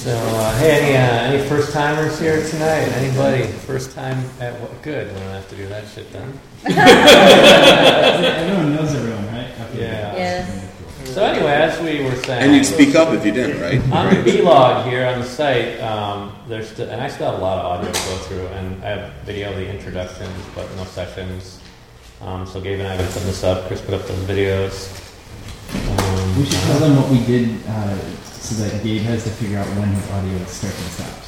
So, hey, any first timers here tonight? Anybody? First time at what? Good. We don't have to do that shit then. Everyone knows everyone, right? Okay. Yeah. Yes. So anyway, as we were saying, And you'd speak up if you didn't, right? on the vlog here on the site, there's and I still have a lot of audio to go through, and I have video of the introductions, but no sessions. So Gabe and I have put this up. Chris put up those videos. We should tell them what we did so that Gabe has to figure out when his audio starts and stops.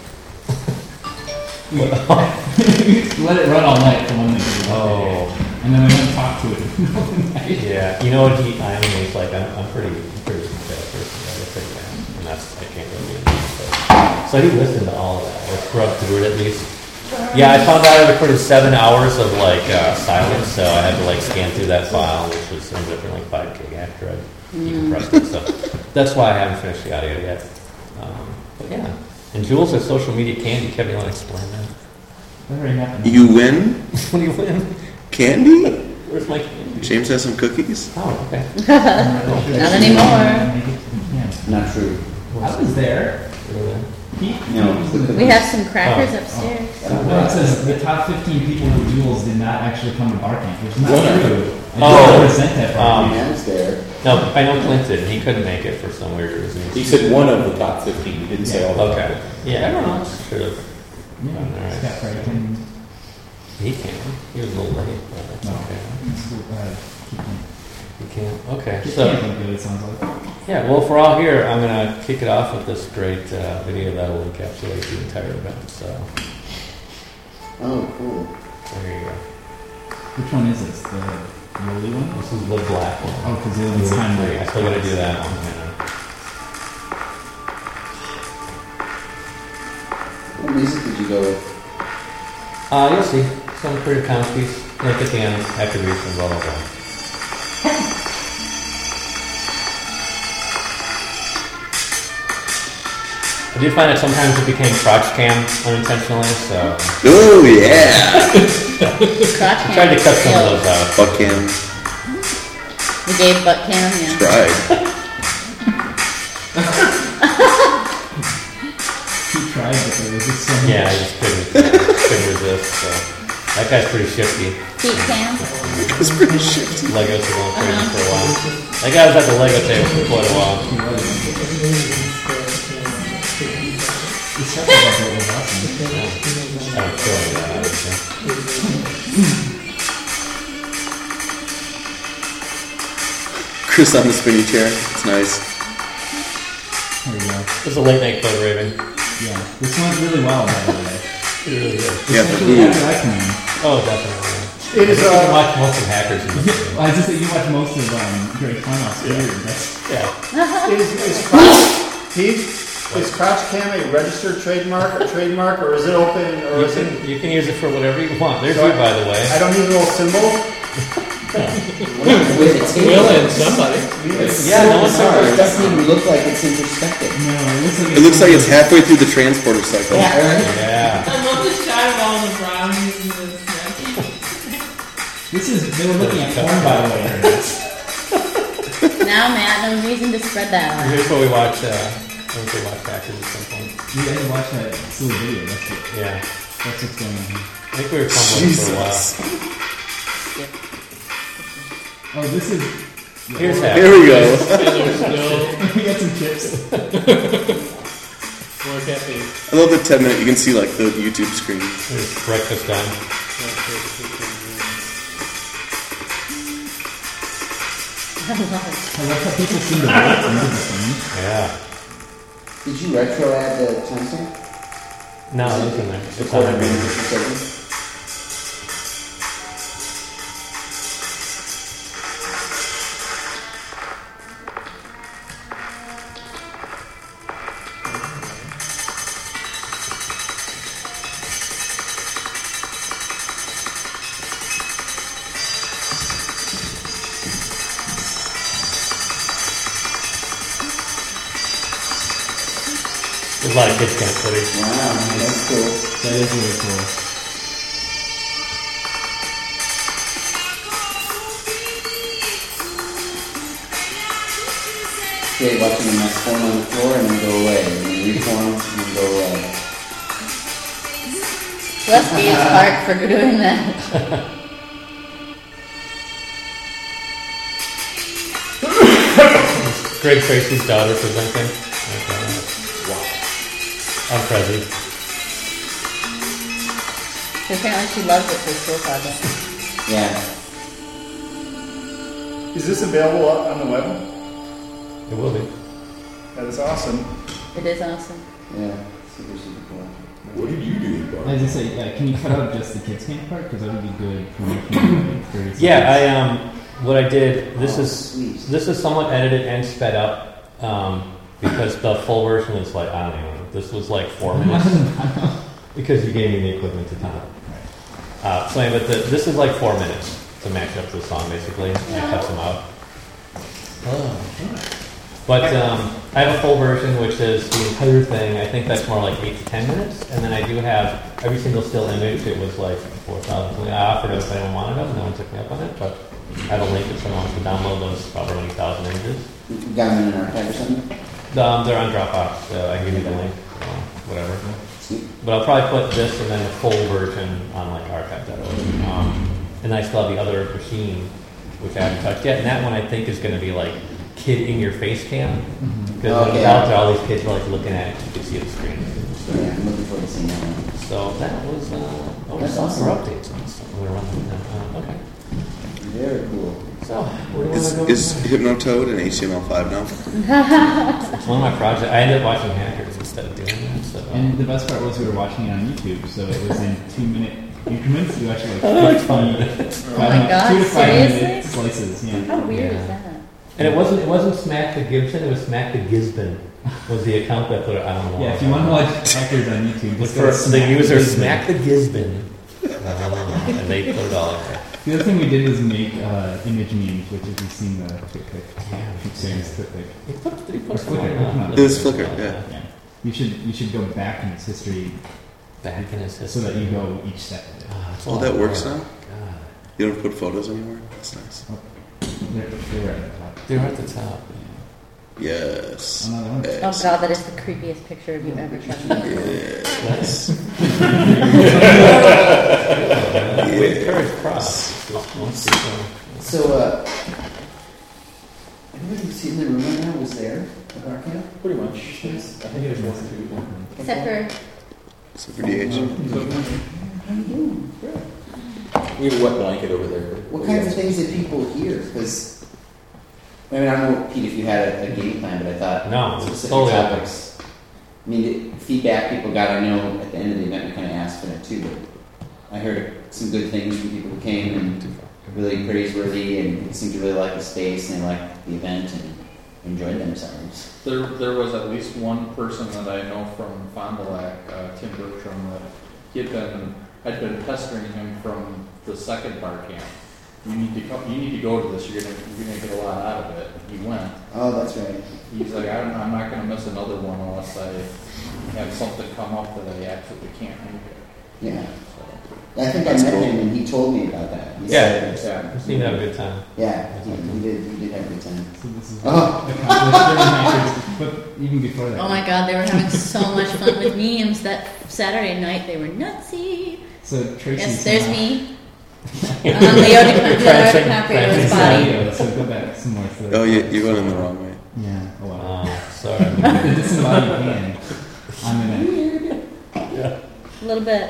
Let it run all night for one thing. Oh. And then we went and talk to it. Yeah, you know what I mean, he's like, I'm pretty bad person, I think, and that's, I can't really do that. So he listened to all of that, or scrubbed through it at least. Yeah, I found out I recorded 7 hours of like silence, so I had to like scan through that file, which was ended up in like 5 gig after I decompressed it. So that's why I haven't finished the audio yet. But yeah, and Jules at Social Media Candy. Kevin, you want to explain that? That already happened. You win What do you win? candy? Where's my candy? James has some cookies. Oh, okay. Not anymore. Not true. I was there. Really? We have some crackers upstairs. No, it says the top 15 people with Jules did not actually come to bar camp, which is not true. I Oh. just represent that for I was there. No, I know Clinton. He couldn't make it for some weird reason. He said one of the top 15. He didn't say all the Okay. top 15. Yeah, everyone else should have. Yeah, Alright. Scott Franklin. He can. He was a little late, but that's No. okay. Keep He can't. Okay. Keep So, camping good, it sounds like. yeah, well, if we're all here, I'm going to kick it off with this great video that will encapsulate the entire event. So, Oh, cool. there you go. Which one is this? The Yoli one? This is the black one. Oh, because the other one's kind of I still got to do that one. What music did you go with? You'll see. Some Creative Commons piece. Link at the end, attribution, blah, blah, blah. I do find that sometimes it became crotch cam unintentionally, so Oh, yeah. Crotch I tried to cut some of those out. Fuck him. The gay butt cam, yeah. Tried. He tried, but there was just so much. Yeah, I just couldn't resist. So. That guy's pretty shifty. Feet cam. It's pretty shifty. Legos are going crazy for a while. That guy was at the Lego table for quite a while. The second one was awesome. I'm feeling that, obviously. Chris on the spinny chair. It's nice. There we go. This is a late night Code Raven. Yeah. This one's really well, by the way. It really is. Yeah, the Especially food. after I come in. Oh, definitely. It is, I think you can watch most of Hackers in this game. Well, I just that you watch most of Greg Funhouse. Yeah. is crotch, Pete, is crotch cam a registered trademark, or is it open, or is it? You can use it for whatever you want. There's you, by the way. I don't need a little symbol. With a tape. Will and somebody. Yeah, no one's Sorry, it sorry. doesn't even look like it's in perspective. No, It looks like it's halfway through the transporter cycle. Yeah, right? Yeah. I love the shot of all the brownies in this. They were looking at porn, by the way. Now, Matt, no reason to spread that on. Here's what we watch. I think we watch Hackers at some point. You guys watch that silly video. That's it. Yeah. That's what's going on here. I think we were fumbling for a while. Oh, this is... Here's Here Hackers. we go. we got some chips. More caffeine. I love the 10-minute. You can see like the YouTube screen. There's breakfast done. I love how people seem to wait to know this thing. Yeah. Did you retro add the timestamp? No, it's in there. It's on Recording there. minutes or seconds? There's a lot of kids camp footage. Wow, man, that's cool. That is really cool. Okay, watching the mess form on the floor and then go away. And then reform and go, Bless Gabe's heart for doing that. Greg Tracy's daughter presenting. Wow. I'm Prezi. So apparently she loves it for school project. yeah. Is this available on the web? It will be. That is awesome. It is awesome. Yeah. Super, super cool. What did you do, Bart? I was gonna say, can you cut out just the kids camp part? Because that would be good for making 30 seconds. Yeah, what I did, this Sweet. is somewhat edited and sped up, because the full version is like, I don't even know, this was like 4 minutes, because you gave me the equipment to time. So anyway, but this is like 4 minutes to match up to the song, basically, and I cut some out. But I have a full version, which is the entire thing. I think that's more like 8 to 10 minutes. And then I do have every single still image. It was like 4,000 something. I offered it if anyone wanted them. No one took me up on it. But I have a link if someone wants to download those about 20,000 images. You got them in an archive or something? They're on Dropbox. So I can give you the link. Whatever. Sweet. But I'll probably put this and then the full version on like archive.org. And I still have the other machine, which I haven't touched yet. And that one I think is going to be like kid in your face cam. Because when it's out there, all these kids are like looking at it. You can see the screen. Yeah, I'm looking forward to seeing that one. So that was That's awesome. for updates. I'm going to run them now. Okay. Very cool. So where do you want to go? Is Hypnotoad in HTML5 now? It's one of my projects. I ended up watching Hackers instead of doing that. So, And the best part was we were watching it on YouTube, so it was in 2-minute increments. You actually like 50, Oh my God, 2 to 5 minute seriously? slices. Yeah. How weird Yeah. is that? and it wasn't Smack the Gibson. It was Smack the Gisbin. Was the account that put it? I don't know. Yeah, if you want to watch Hackers on YouTube, Look just go for to the Smack user Gisbin. Smack the Gisbin. And they put it all in there. The other thing we did was make image memes, which if you've seen the TwitPic series, TwitPic. He put Or Flickr. on It was Flickr, yeah. Yeah. You should go back in its history Back in his so history. that you go each step of it. It's a Oh, lot that of works work. now? God. You don't put photos anymore? That's nice. They're right at the top. They're at the top. Yes. Another one. Oh Yes. God, that is the creepiest picture of you ever taken. Yes. With courage cross. So, everybody who's in the room right now was there at our camp? Pretty much. I think it was 1 or 2. Except for So for DH. How you doing? We have a wet blanket over there. What kinds of things did people hear? Because, I mean, I don't know, Pete, if you had a game plan, but I thought No, it's specific totally open. topics. I mean, the feedback people got, I know at the end of the event we kind of asked for that too, but I heard some good things from people who came and really praiseworthy and seemed to really like the space and they liked the event and enjoyed themselves. There was at least one person that I know from Fond du Lac, Tim Bertram, that I'd been pestering him from the second bar camp. You need to come. You need to go to this. You're gonna get a lot out of it. He went. Oh, that's right. He's like, I'm not gonna miss another one unless I have something come up that I absolutely can't make it. Yeah. So, I think I met him and he told me about that. He Yeah, said, you seem to have a good time. yeah, he did have a good time. So this is Oh. accomplished during Hackers, but even before that. oh my God, they were having so much fun with memes that Saturday night. They were nutsy. So Tracy. Yes, there's me. I'm on Leo DiCaprio's body. So go back some more. So Oh, you went in the wrong way. Yeah. Oh wow. Sorry. The disembodied hand. I'm in it. A little bit.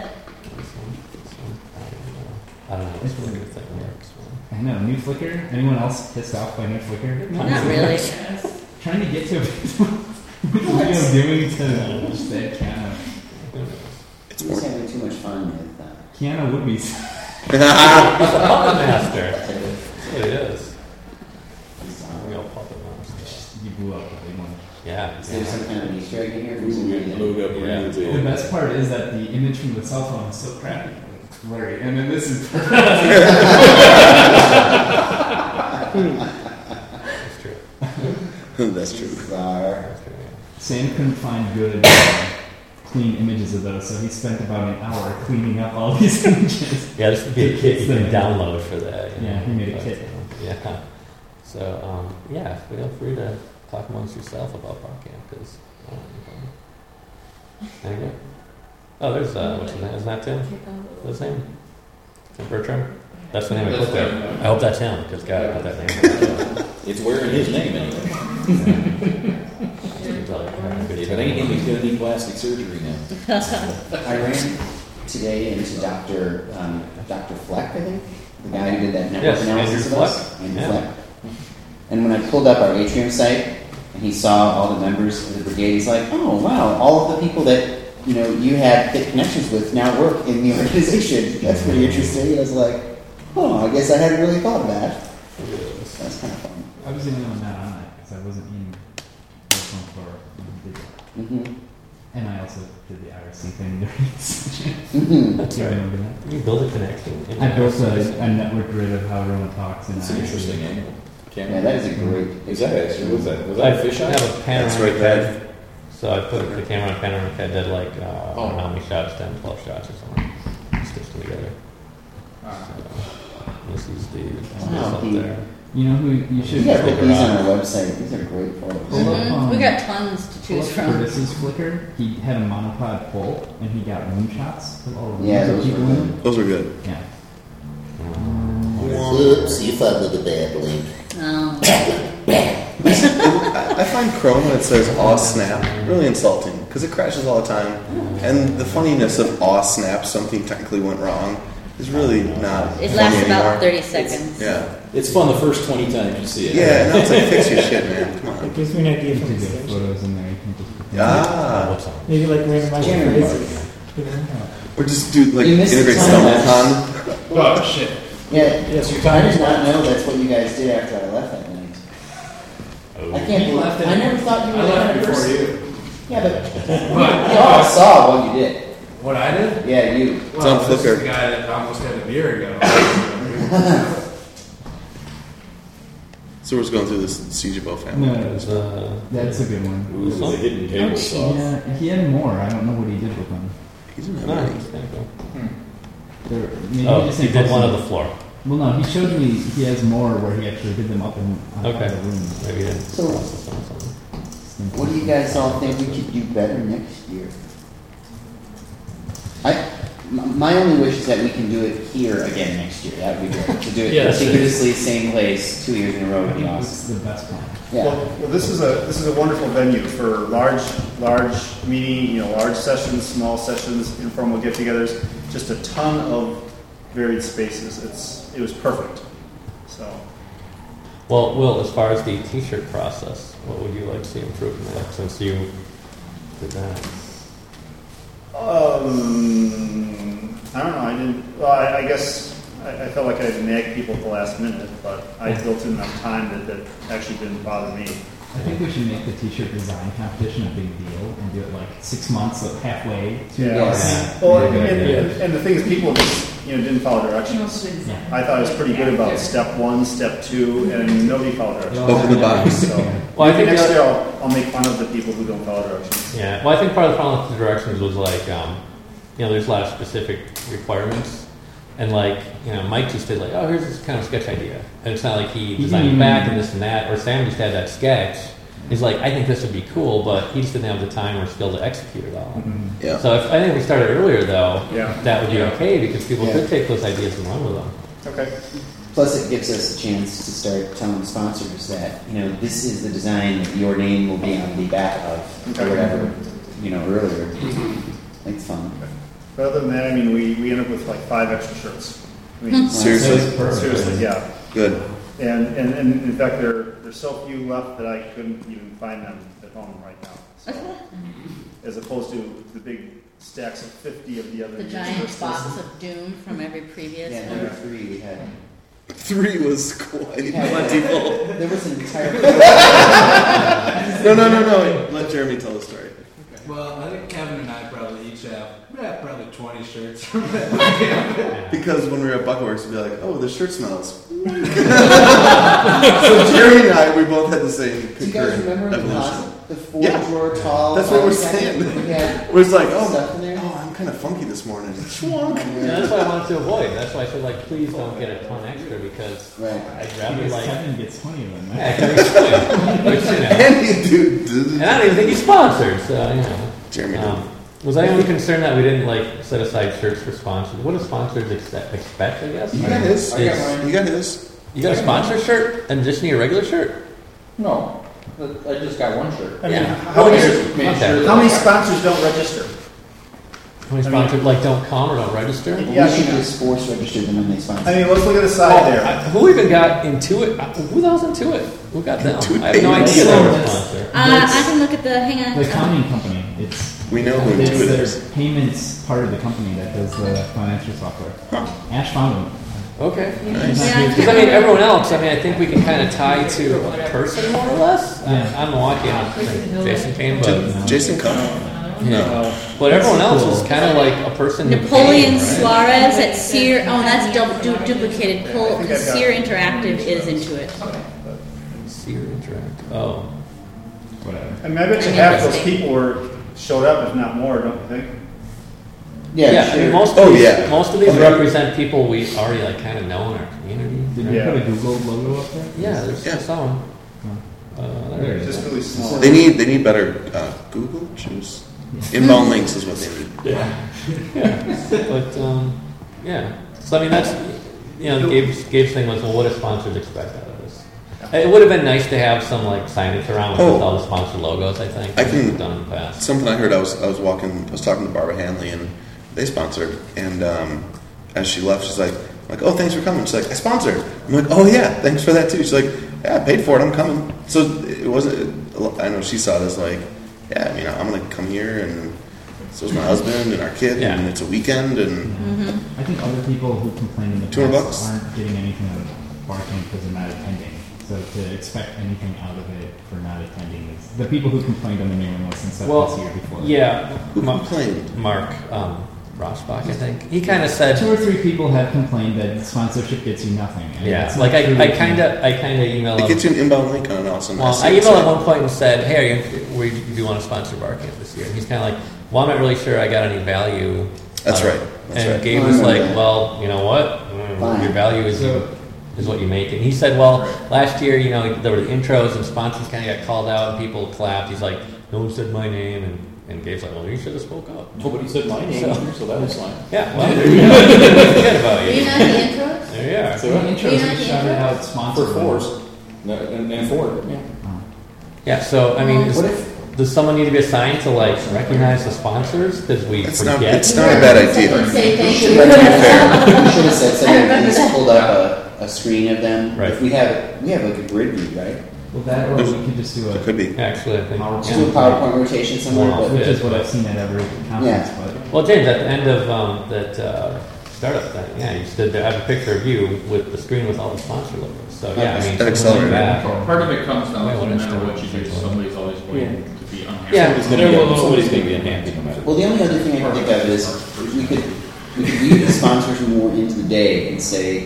I don't know. This one good thing works. I know. New Flickr. Anyone else pissed off by New Flickr? Not really. Trying to get to it. What are you doing to just that Kiana? It's He was more. having too much fun with Kiana would be. He's a puppet master. That's what it is. Real puppet master. You blew up the big one. Yeah. Is there some kind of Easter egg in here? From We somebody load up Yeah. really big. The best part is that the image from the cell phone is so crappy. It's blurry. And then this is. That's true. That's true. Bizarre. That's true. Sam couldn't find good clean images of those, so he spent about an hour cleaning up all these images. Yeah, this would be a kit you can download for that. Yeah, he made a kit. Yeah. So, yeah, feel free to talk amongst yourself about bar camp because There you go. Oh, there's what's his name? Isn't that Tim? What's his name? Tim Bertram. That's the name I put there. I hope that's him because God, I put that name. It's wearing his name anyway. If anything, he's going to need plastic surgery now. I ran today into Dr. Fleck, I think, the guy who did that network Yes, analysis Andrew of us. Fleck. Andrew Yeah. Fleck. And when I pulled up our Atrium site and he saw all the members of the brigade, he's like, "Oh wow, all of the people that you had thick connections with now work in the organization. That's pretty interesting." And I was like, "Oh, I guess I hadn't really thought of that." That's kind of fun. I was the only one not on that because I wasn't in personal for Mm-hmm. and I also did the IRC thing during the session. Mm-hmm. That's Do you right. remember that? You build a connection. I built a network grid of how everyone talks and It's an interesting angle. Camera. Yeah, that is a great. Is that actually? Was that I a fish eye? have a panoramic That's right there. head. So I put the camera on panoramic head, did like, I don't know how many shots, 10, 12 shots or something. Stitched them together. So, this is the Wow, up he- there. You know who you should You gotta put Flickr these on on. our website. These are great photos. Pull up, We got tons to pull choose up from. Curtis's Flickr. He had a monopod pole and he got room shots of all the rooms Yeah, that those people were in. Those were good. Yeah. Whoops, you thought of the bad link. Oh. I find Chrome when it says aw snap really insulting because it crashes all the time. And the funniness of aw snap, something technically went wrong, is really not It funny lasts anymore. about 30 seconds. Yeah. It's fun the first 20 times you see it. Yeah, now it's like fix your shit, man. Come on. It gives me an idea You for could the get station. photos in there. You can just put them Ah. What's on? Maybe like randomize Jeremy. phrases. You know? Or just do like You missed the integrate time StumbleCon. Oh, shit. Yeah, Yes, your I time did is not know that's what you guys did after I left that night. I can't He believe. left it. I never thought you were I the left kind of before person. you. Yeah, but we all saw what you did. What I did? Yeah, you. It's on this is Flickr. the guy that almost had a beer ago. So we're just going through this Siegebo family. No, There's, that's a good one. Ooh, the hidden table sauce. Yeah, he had more. I don't know what he did with them. He didn't have any. nice. There you go. There, maybe Oh, just he didn't did one post on them. the floor. Well, no, he showed me he has more where he actually did them up in on Okay. the room. Maybe he didn't So- process them or something. What do you guys all think we could do better next year? My only wish is that we can do it here again next year. That would be great. To do it Yes. contiguously, same place, 2 years in a row would be It's awesome. the best plan. Yeah. Well, this is a wonderful venue for large meeting, large sessions, small sessions, informal get-togethers. Just a ton of varied spaces. It was perfect. So. Well, Will, as far as the T-shirt process, what would you like to see improved in that since you did that? I don't know. I didn't. Well, I guess I felt like I nagged people at the last minute, but I built in enough time that actually didn't bother me. I think we should make the t-shirt design competition a big deal and do it like 6 months, like halfway to Yes. Well, Yeah, good idea. and the thing is, people just didn't follow directions. Yeah. I thought it was pretty good about step 1, step 2, and nobody followed directions. Open the box. So Well, I think next the- year I'll make fun of the people who don't follow directions. Yeah, well, I think part of the problem with the directions was like, there's a lot of specific requirements, and like, Mike just did like, oh, here's this kind of sketch idea, and it's not like he designed didn't it back even- and this and that, or Sam just had that sketch. He's like, I think this would be cool, but he just didn't have the time or skill to execute it all. Yeah. So I think if we started earlier though, Yeah. that would be okay because people Yeah. could take those ideas and run with them. Okay. Plus, it gives us a chance to start telling sponsors that, this is the design that your name will be on the back of, Okay. or whatever, earlier. It's fun. But other than that, I mean, we ended up with like 5 extra shirts. I mean, Seriously? seriously, yeah. Good. And in fact, there's so few left that I couldn't even find them at home right now. So, as opposed to the big stacks of 50 of the other The year's giant shirts. box of doom from every previous Yeah, one. number 3 we had. 3 was quite Yeah. plentiful. There was an entire. No. Let Jeremy tell the story. Well, I think Kevin and I probably each have probably 20 shirts from that. Because when we were at Buckworks, we'd be like, oh, the shirt smells. So Jeremy and I, we both had the same Do you guys concurrent remember the evolution. closet? The 4 Yeah. drawer tall. That's what we're filing saying. cabinet? We had We're just like, stuff in there. oh, I'm kind of funky this morning. Yeah, that's what I wanted to avoid. That's why I said like, please don't get a ton extra because Right. I'd rather Because like. Kevin gets 20 of them. Yeah, Right? Kevin gets 20. Which, And you do. and I don't even think he's sponsored, so Jeremy did. Was anyone concerned that we didn't like set aside shirts for sponsors? What do sponsors expect? I guess. You got his. I got mine. You got his. You got a sponsor shirt in addition to your regular shirt? No, I just got one shirt. I mean, Yeah. how many, Okay. how many sponsors don't register? How many sponsors like don't come or don't register? Yeah, We should just force register them when they sponsor. I mean, let's look at the side there. Who even got Intuit? Who the hell's Intuit? Who got them? Intuit I have no Payments. idea they were a That's- sponsor. I can look at the, hang on. The accounting company. It's We know who it's Intuit their is. payments part of the company that does the financial software. Ash found them. Okay. Yeah, Because I mean, everyone else. I mean, I think we can kind of tie to a person more or less. I'm Milwaukee. I don't think Jason came, but Did Jason come? yeah. But everyone else is kind of like a person. who Napoleon came, right? Suarez at Sear. Oh, that's duplicated. Sear Interactive is into it. Sear Interactive. Oh. Whatever. I mean, I bet you half those people showed up, if not more, don't you think? Yeah, sure. I mean, most Oh, of these, yeah. most of these Oh, yeah. represent people we already like kind of know in our community. Did we Yeah. put a Google logo up there? Yeah, there's Yeah. some. There it is. Just really small. They need better Google juice. Inbound links is what they need. But yeah. So I mean, that's Gabe's thing was, well, what do sponsors expect out of this? It would have been nice to have some like signage around with all the sponsor logos. I think I can- we've done in the past. Something I heard. I was talking to Barbara Hanley, and they sponsored. And as she left, she's like, oh, thanks for coming. She's like, I sponsored. I'm like, oh yeah, thanks for that too. She's like, yeah, I paid for it. I'm coming. So it wasn't. I know she saw it as like, yeah, I mean, I'm gonna come here, and so is my husband and our kid, Yeah. and it's a weekend, and I think other people who complain in the $200 past aren't getting anything out of barking because they're not attending. So to expect anything out of it for not attending is the people who complained on the mailing list and stuff this year before. Yeah, who complained? Mark Rosbach, I think he kind of said. 2 or 3 people have complained that sponsorship gets you nothing. And Yeah, that's like not true. I kind of emailed It him. gets you an inbound link on an awesome. Well, I emailed at one point and said, "Hey, do you want to sponsor Barcamp this year?" And he's kind of like, "Well, I'm not really sure I got any value." That's out of right. it." That's and right. Gabe I was remember like, that. "Well, you know what? Fine. Your value is what you make." And he said, "Well, last year, there were the intros and sponsors kind of got called out and people clapped." He's like, "No one said my name," and Gabe's like, "Well, you should have spoke up." Nobody said my name, so that was fine. Yeah, well, there you go. Forget about Were you you. not the intros? There you are. So The intros Yeah, we shouted out sponsor for fours. No, and four. Yeah. Yeah. So I mean, What if does someone need to be assigned to like recognize the sponsors? Because we It's not. forget. It's not a bad idea. Say we thank should you. have said something, at least pulled up a screen of them. Right. If we have like a grid view, right? Well, that or we could just do It could be. Actually, I think. PowerPoint. Just do a PowerPoint rotation somewhere. Wow. But which is what I've seen at every conference. Yeah. But Well, James, at the end of that startup thing, yeah, you stood there. I have a picture of you with the screen with all the sponsor logos. So yeah, I mean, That accelerated. that. Part of it comes down Might to no wanna matter start what you do, with somebody's always going to be unhappy. Yeah. Somebody's going to be unhappy no matter. Well, the only other thing I can think of is we could weave the sponsors more into the day and say,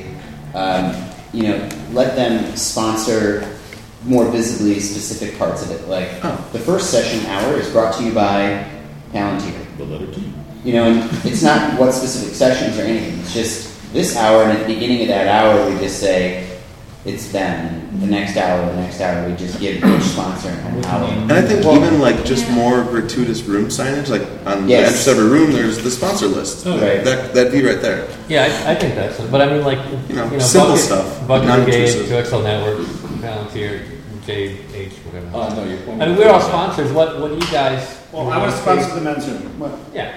let them sponsor more visibly specific parts of it. Like the first session hour is brought to you by Palantir. The letter T. And it's not what specific sessions or anything. It's just this hour, and at the beginning of that hour, we just say it's them. And the next hour, we just give each sponsor an hour. And I think even like just more gratuitous room signage, like on Yes. the entrance of every room, there's the sponsor list. Right. That'd be right there. Yeah, I think that's it. But I mean, like, simple Bucket, stuff, Bucket Brigade, non-intrusive. 2XL Network, Palantir, JH, whatever. No, you're pointing. I mean, we're all sponsors. What do you guys? Well, I want to sponsor the men's room. Yeah.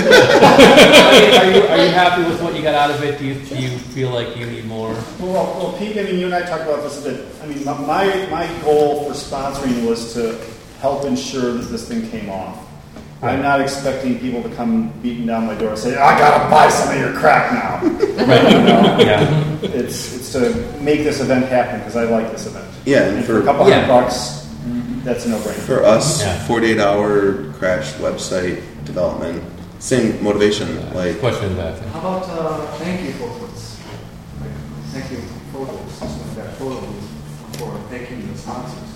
I mean, are you happy with what you got out of it? Do you feel like you need more? Well, Pete, I mean, you and I talked about this a bit. I mean, my goal for sponsoring was to help ensure that this thing came off. I'm not expecting people to come beating down my door and say, "I gotta buy some of your crap now." Right. Yeah. It's to make this event happen because I like this event. Yeah, And and for a for couple Yeah. $100, that's a no-brainer. for us, Yeah. 48-hour crash website development, same motivation. Like Question in the back. How about thank you photos? Like, thank you photos, like that photo for thanking the sponsors.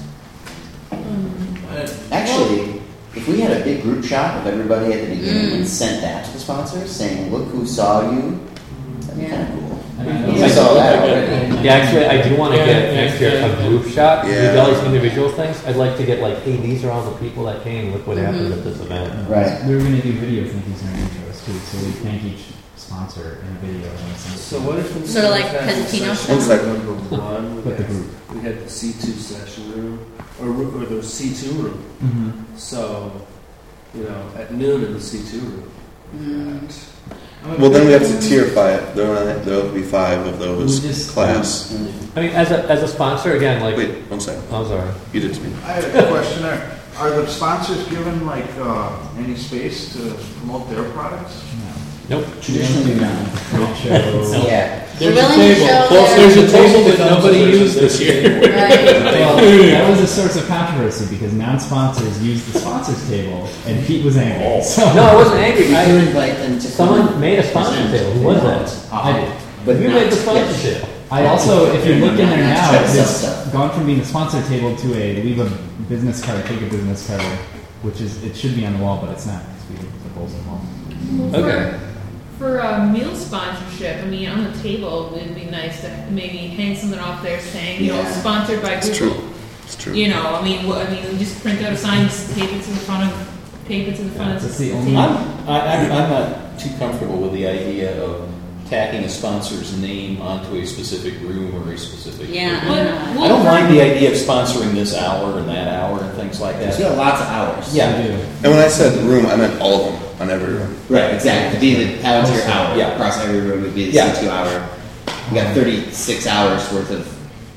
Actually, if we had a big group shot of everybody at the beginning and sent that to the sponsors, saying, "Look who saw you," that'd be kind of cool. Yeah, I saw that already. Yeah, actually, I do want to get next year a group shot. We Yeah. do all these individual things. I'd like to get like, hey, these are all the people that came. Look what happened at this event. Right. We were going to do video thank yous and intros too, so we thank each sponsor in a video. And send it to So them. what if we Sort of like Pesatino One stuff. second. Number one, With the group. we had the C2 session room, or the C2 room. Mm-hmm. So, at noon in the C2 room. Mm. Well, then we have to tier 5. There'll be 5 of those We just- class. I mean, as a sponsor, again, like, Wait, one second. oh, sorry. You did speak. I had a question there. Are the sponsors given any space to promote their products? Nope. Traditionally, we don't. Trade show. Yeah. They're willing to show Well, their- there's a table that nobody used this year. Right. Well, that was a source of controversy because non-sponsors used the sponsors table, and Pete was angry. So No, I wasn't angry. We do I, invite them to someone made a sponsor table. Who was that? I did. but You not made the to sponsor pitch. table. I also, if you look in there now, Try to sell it's stuff. gone from being a sponsor table to a leave a business card, take a business card, which is it should be on the wall, but it's not because we leave the bowls at home. Okay. For meal sponsorship, I mean, on the table, it'd be nice to maybe hang something off there saying, Yeah. sponsored by It's Google. true. It's true. I mean, we just print out a sign, tape it to the front of That's the the only- table. I'm not too comfortable with the idea of tacking a sponsor's name onto a specific room or a specific. Yeah, room. I don't know. I don't mind the idea of sponsoring this hour and that hour and things like Because that. we got lots of hours. Yeah. We do. And when I said room, I meant all of them on every room. Right, exactly. Be the Palantir hour. Yeah. Across every room would be the Yeah. C2 hour. We got 36 hours worth of,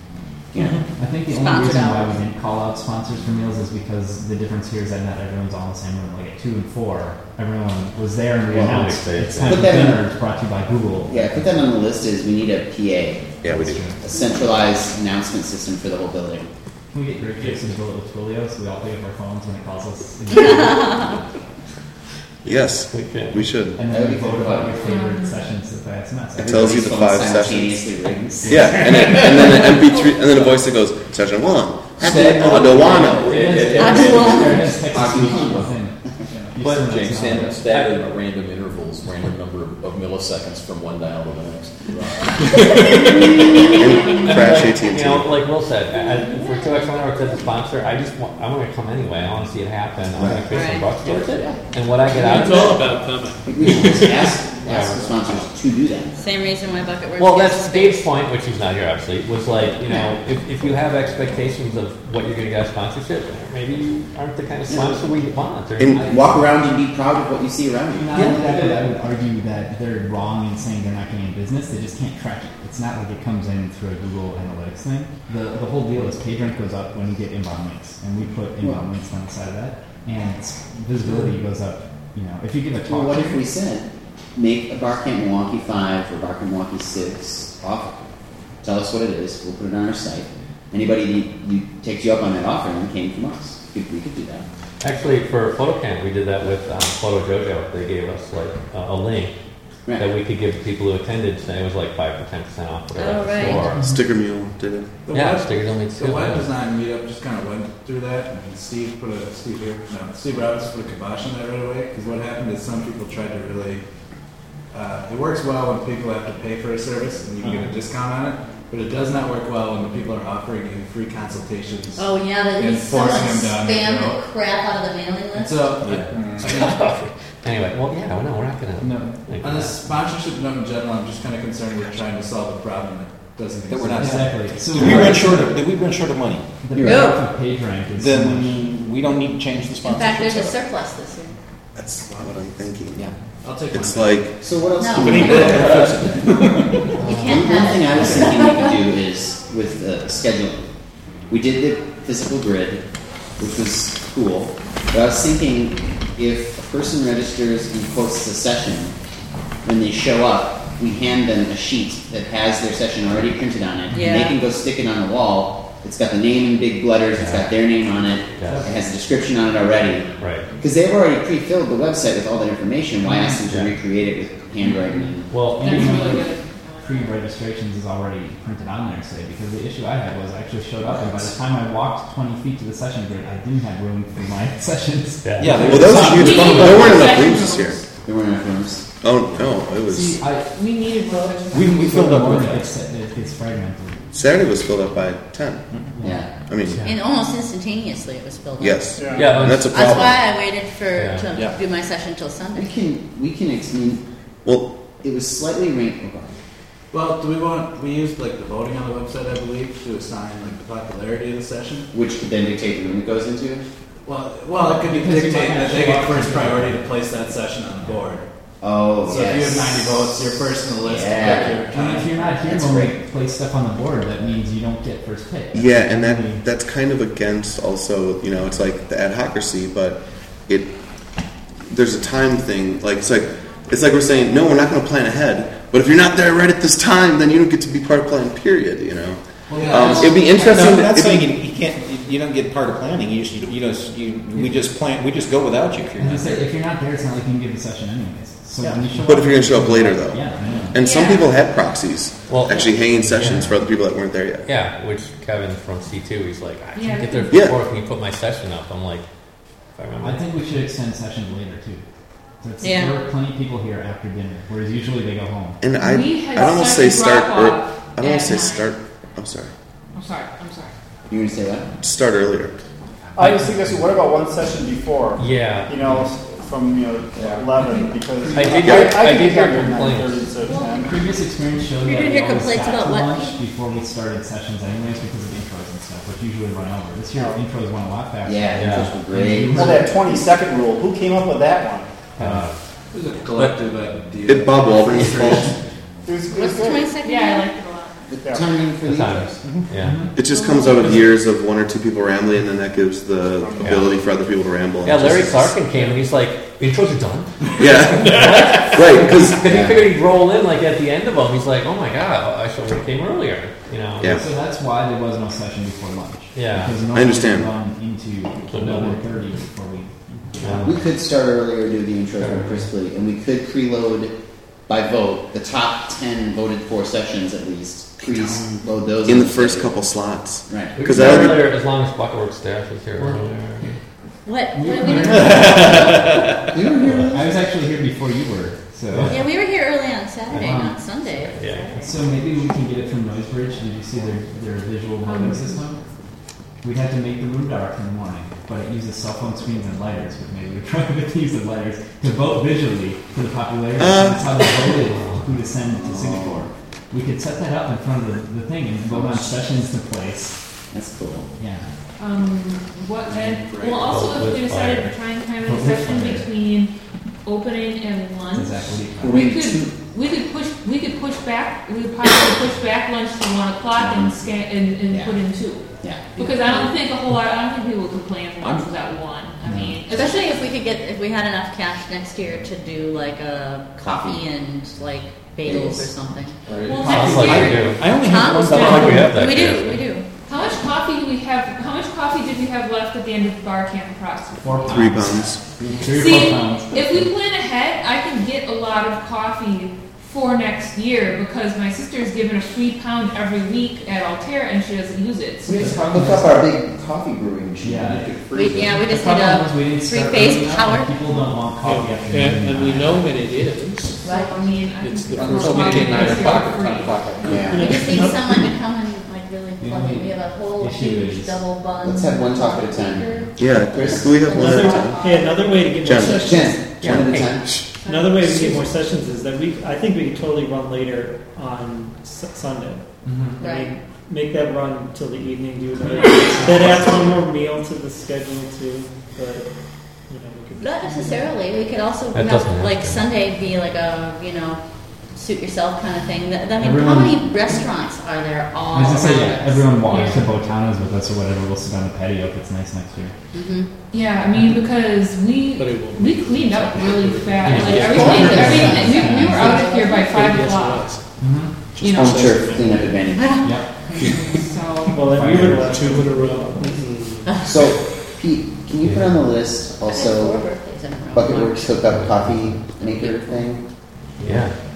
I think the only Sponsored reason out. why we didn't call out sponsors for meals is because the difference here is that not everyone's all in the same room. Like at 2 and 4, everyone was there and we Well, announced okay. it's time Put for that in- dinner. It's brought to you by Google. Yeah, put that on the list is we need a PA, Yeah, we do. a centralized announcement system for the whole building. We get Rick Gibson to build it with Twilio, so we all pick up our phones when it calls us. Yes, We can. we should. And then we vote about your favorite sessions by SMS. It tells you the Everybody's 5 phone sessions. simultaneously rings. Yeah, and then an MP3, and then a voice that goes, session 1. Aduano. It I has do want- text messaging built in. You But still James, don't know. staggered at random intervals, random number of milliseconds from one dial to the next. Crash AT&T. You know, like Will said, if we're 2 extra hours as a sponsor, I want to come anyway. I want to see it happen. I'm going to pay some Right. bucks towards it. And what I get out It's of all it. about coming. I think we should just ask the sponsors to do that. Same reason why Bucket Works Well, gets that's space. Dave's point, which he's not here obviously, was like, if you have expectations of what you're going to get out of sponsorship, maybe you aren't the kind of sponsor we want. Or In- Walk around and be proud of what you see around you. Not only that, but I would argue that they're wrong in saying they're not getting in business. They just can't track it. It's not like it comes in through a Google Analytics thing. The whole deal is PageRank goes up when you get inbound links, and we put inbound links on the side of that, and visibility goes up. If you give a Well, talk, what if we said, make a Barcamp Milwaukee 5 or Barcamp Milwaukee 6 offer? Tell us what it is. We'll put it on our site. Anybody who takes you up on that offer then came from us. We could do that. Actually, for PhotoCamp, we did that with Photo Jojo. They gave us like a link Right. that we could give people who attended. And it was like 5 to 10% off. Whatever. Oh, right. Or, Sticker Mule did it. The yeah, web- stickers only The web design meetup just kind of went through that, and Steve Roberts put a kibosh on that right away, because what happened is some people tried to really, it works well when people have to pay for a service and you can get a discount on it, but it does not work well when the people are offering you free consultations. Oh yeah, that And is someone forcing them down your spam throat. the crap out of the mailing And list. so, anyway, well, yeah, no, we're not going to. no, on the sponsorship note in general, I'm just kind of concerned with trying to solve a problem that doesn't That exist. we're not- exactly. So Did we run short of money? The You're benefit right. of PageRank is so much. Then we don't need to change the In sponsorship. fact, there's a setup. surplus this year. That's not what I'm thinking. Yeah. I'll take It's one. like, So what else No. can we do? You can't One have thing it. I was thinking we could do is with scheduling. We did the physical grid, which was cool. But I was thinking if a person registers and posts a session, when they show up, we hand them a sheet that has their session already printed on it. Yeah. And they can go stick it on the wall. It's got the name in big letters. It's got their name on it. Yeah. It has a description on it already. Right. Because they've already pre-filled the website with all that information. Why ask them to Yeah. recreate it with handwriting? And Well, That's really Anything good. pre-registrations is already printed on there, say, because the issue I had was I actually showed up, and by the time I walked 20 feet to the session grid, I didn't have room for my sessions. yeah. Yeah, well, that was a huge We problem. need There weren't more enough rooms this year. sections. There weren't enough rooms. Oh no, it was See, We needed more sessions. We filled up with it gets fragmented. Saturday was filled up by 10. Yeah. I mean, And almost instantaneously it was filled up. yes, Yeah. Yeah, and that's a That's problem. why I waited Yeah. to Yeah. do my session till We Sunday. can explain. Well, It was slightly ranked. Well, we used like the voting on the website, I believe, to assign like the popularity of the session. Which could then dictate the room it goes into. Well, it could be dictated that they get first priority to place that session on the board. Oh, So if you have 90 votes, you're first in the list. Yeah. to pick your And if you're not here That's when we great. place stuff on the board, that means you don't get first pick. yeah, and that's kind of against also, it's like the adhocracy, but there's a time thing. Like it's like we're saying, no, we're not going to plan ahead. But if you're not there right at this time, then you don't get to be part of planning. Period. It'd be interesting. No, that's saying you can't. You don't get part of planning. We just plan. We just go without you if you're And I not say, there. if you're not there, it's not like you can give the session anyways. So when you show But up, if you're going to show up later, though, yeah, I know. and some Yeah. people had proxies Well, hanging sessions for other people that weren't there yet. Yeah, which Kevin from C2, he's like, I Yeah. can't get there Yeah. before. Can you put my session up? I'm like, if I remember. I think we should extend sessions later too. Yeah. There are plenty of people here after dinner, whereas usually they go home. And We had I'd almost say such a start. drop-off I don't want to say at start. I'm sorry. I'm sorry. You going to say that? Start earlier. I was thinking, what about one session before? Yeah. From 11 because I did I hear- can I did get hear here at complaints. 9:30 instead of 10. Previous experience showed We that did we hear always complaints sat about to what, lunch Pete? before we started sessions anyways because of intros and stuff, which usually run over. This year, intros went a lot faster. Yeah, Yeah. those were great. Well, that 20-second rule. Who came up with that one? It was a collective idea. Did Bob Walden's fault? It was What's the good. 22nd? Yeah, I liked it a lot. The Yeah. timing for The the times. Yeah. It just comes out of years of one or two people rambling, and then that gives the ability for other people to ramble. Yeah, And Larry just- Clarkin came and he's like, intros are done? Yeah, right. Because Because he figured he'd roll in like at the end of them. He's like, oh my god, I should have came earlier. Yeah. So that's why there was no session before lunch. Yeah. Because I normally understand. we run into 11:30 before we. We could start earlier, do the intro more crisply, and we could preload by vote the top 10 voted for sessions at least. Preload those in on the first schedule. couple slots. Right. We Because can I go would- earlier as long as Bucketworks staff is here earlier. What? You were here. I was actually here before you were, so. Yeah, we were here early on Saturday, Wow. not Sunday. Yeah. So maybe we can get it from Noisebridge. Did you see their visual voting system? We had to make the room dark in the morning, but it uses cell phone screens and lighters, which maybe we're trying to use the lighters to vote visually for the popularity. That's how they voted who to send to Singapore. We could set that up in front of the thing and vote on sessions to place. That's cool. Yeah. Well, also if we decided to try and time a session between opening and lunch, Exactly. Or we maybe could two. we could push back. We would probably push back lunch to 1 o'clock and scan and Yeah. put in 2. Yeah. Because I don't think people would complain if lunch was at 1. I mean, Especially if we had enough cash next year to do like a coffee and like bagels or something. well, Sounds next like year. we do. I only have Huh? one. Sounds like we have that. We cash. do. How much coffee do we have? How much coffee did we have left at the end of bar camp approximately? 4 pounds. 3 pounds. 3 or 4 See, pounds. if we plan ahead, I can get a lot of coffee for next year because my sister's given a free pound every week at Altair and she doesn't use it. So We have to hook up our big coffee brewing machine. Yeah. We just need The problem was a we didn't start three-phase early enough, power. and people don't want coffee after And we midnight. know when it is. So, I mean, I It's can the get first more week coffee at 9 because o'clock they're or 10 free. o'clock. Yeah. We just need someone to come and like really The plug it. only We have a whole issue huge is- double bun. Let's have one talk at a time. Yeah. Chris? Do we have one at a time? Hey, another way to get more Jen. sessions. Jen, one at a Hey. time. Another way to get more sessions is that I think we could totally run later on Sunday. Mhm. I Right. mean, make that run till the evening. Do that. That adds one more meal to the schedule too. But we could. Not necessarily. We could also That have doesn't have like to. Sunday be like a suit yourself kind of thing. I mean, Everyone- how many restaurants are there all I was gonna say, around yeah, us? everyone walks Yeah. to Botanas with us or whatever. We'll sit on the patio if it's nice next year. Mhm. Yeah, I mean, because But it will. we cleaned up really fast. Yeah. Like Yeah. everything, we were out of here by 5 Yes, it o'clock. was. You know, Home turf cleanup advantage. Yep. so. Well, then we would. Two in a row. So, Pete, can you put on the list I had also 4 birthdays in a row. Bucketworks hookup coffee maker thing? Yeah.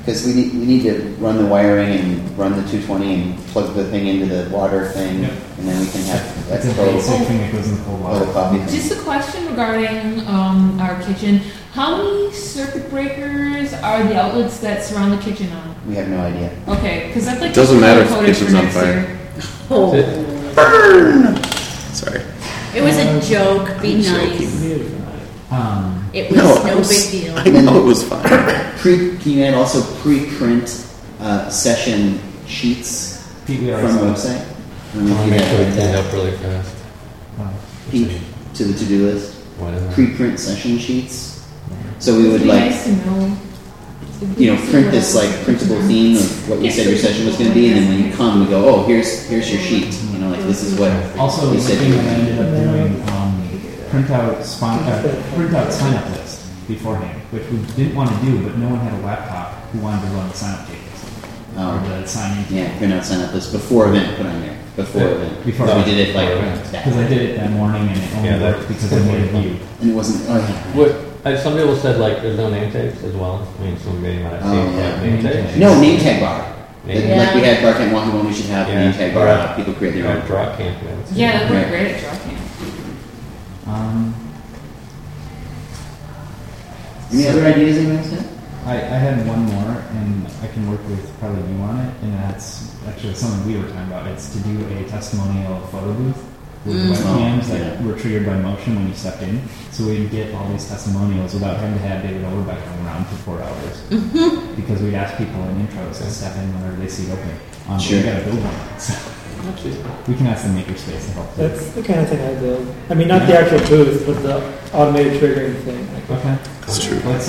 because we need to run the wiring and run the 220 and plug the thing into the water thing, Yep. and then we can have That's a basic thing that goes in cold water. the coffee thing. Just a question regarding our kitchen. How many circuit breakers are the outlets that surround the kitchen on? We have no idea. Okay, because I'd like It doesn't to matter if color the coded for kitchen's on next fire. year. Oh, Burn! Sorry. it was a joke. Be I'm nice. It was No, no was- big deal. I know it was fine. Can you add also pre-print session sheets Pete, we from already the said website? I want to make sure we clean up really fast. Pete, to the to-do list. What is that? Pre-print session sheets. So we would It'd be like, nice to know. print this like printable theme of what you said your session was going to be, and then when you come, we go, oh, here's your sheet. Like this is what Also, you the said. thing that I ended up doing, printout sign up list beforehand, which we didn't want to do, but no one had a laptop who wanted to run the sign up tables. Or the sign in. Yeah, print out sign up list before event. Put on there before event. Before So we event. did it like Because I did it that morning and it only Yeah, that- worked because I made a view. and it wasn't. Oh yeah. What, some people said like there's no name tags as well. I mean, some maybe might have seen yeah. name tags. No, name tag bar. Name Like we had Barcamp 1, we should have a Yeah. name tag bar. Right. People create their own. Draw camp. Yeah, that would Right. be great at draw camp. Any other ideas anyone else had? I had one more, and I can work with probably you on it, and that's actually something we were talking about. It's to do a testimonial photo booth with webcams that were triggered by motion when you stepped in, so we'd get all these testimonials without having to have David Overbeck come around for 4 hours. Because we'd ask people in intros to step in whenever they see it open. Sure. We got to build one. So we can ask the makerspace to help. That's the kind of thing I build. I mean, not the actual booth, but the automated triggering thing. Okay. That's true. Let's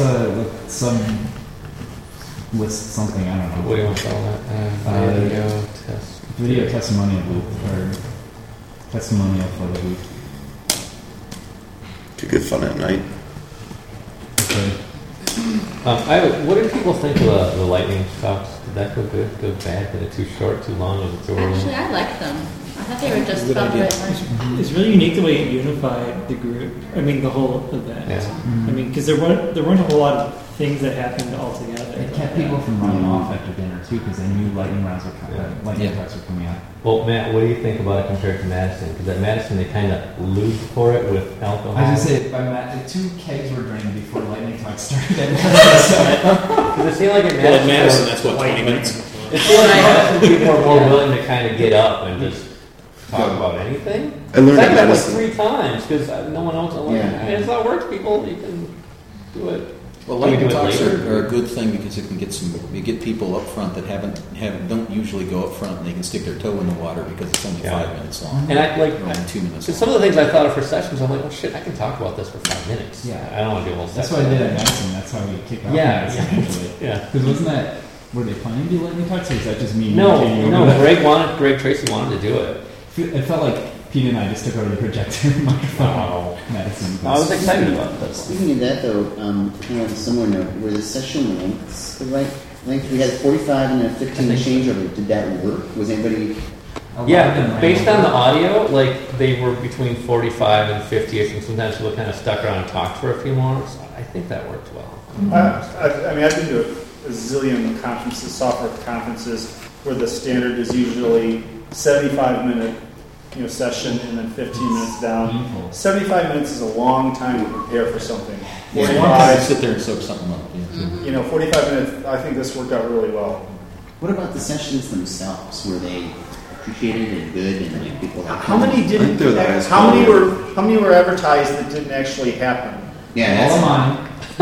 list something. I don't know. What do you want to call that? Video test. Video testimonial booth or testimonial photo booth. Could get fun at night. Okay. What did people think of the lightning talks? Did that go good, go bad? Did it too short, too long? Was it too early? Actually, I liked them. I thought they were just Good about idea. right. Like, It's really unique the way it unified the group. I mean, the whole event. Yeah. I mean, because there weren't a whole lot of things that happened all together. It kept people from running off after dinner too, because they knew lightning rounds were coming. Lightning Yeah. talks were coming out. Well, Matt, what do you think about it compared to Madison? Because at Madison, they kind of lose for it with alcohol. I was gonna say by Matt, 2 kegs were drained before lightning talk started. Because it seemed like at Well, at Madison, Madison, that's what, 20 minutes? it seemed like Madison people are more willing to kind of get up and just talk about anything. I learned That at like Madison. 3 times because no one else. Like, Yeah. I mean, it's how it works, people. You can do it. Well, Can we lightning do it talks later? are a good thing because it can get you get people up front that don't usually go up front and they can stick their toe in the water because it's only Yeah. 5 minutes long. And I like Or only 2 minutes. Because some of the things I thought of for sessions, I'm like, oh shit, I can talk about this for 5 minutes. Yeah. I don't want to do a whole That's session. what I did at Madison. That's how we kicked off. Yeah, Madison, yeah. actually. Yeah. Because wasn't that were they planning to do lightning talks, or is that just me? No, taking no. over that? Greg Tracy wanted to do it. It felt like Pete and I just took over the projector microphone. Madison. I was excited about this. Speaking of that, though, kind of a similar note, were the session lengths the right length? We had 45 and a 15 changeover. Did that work? Was anybody? A lot of them Yeah, ran based on over. the audio, like they were between 45 and 50ish, and sometimes people kind of stuck around and talked for a few more. So I think that worked well. I mean, I've been to a zillion conferences, software conferences, where the standard is usually 75-minute, session and then 15 minutes down. 75 minutes is a long time to prepare for something. Yeah, 45, sit there and soak something up. Yeah. 45 minutes. I think this worked out really well. What about the sessions themselves? Were they appreciated and good and like people? Like How many didn't? they're the highest How many were advertised that didn't actually happen? Yeah, All that's of mine.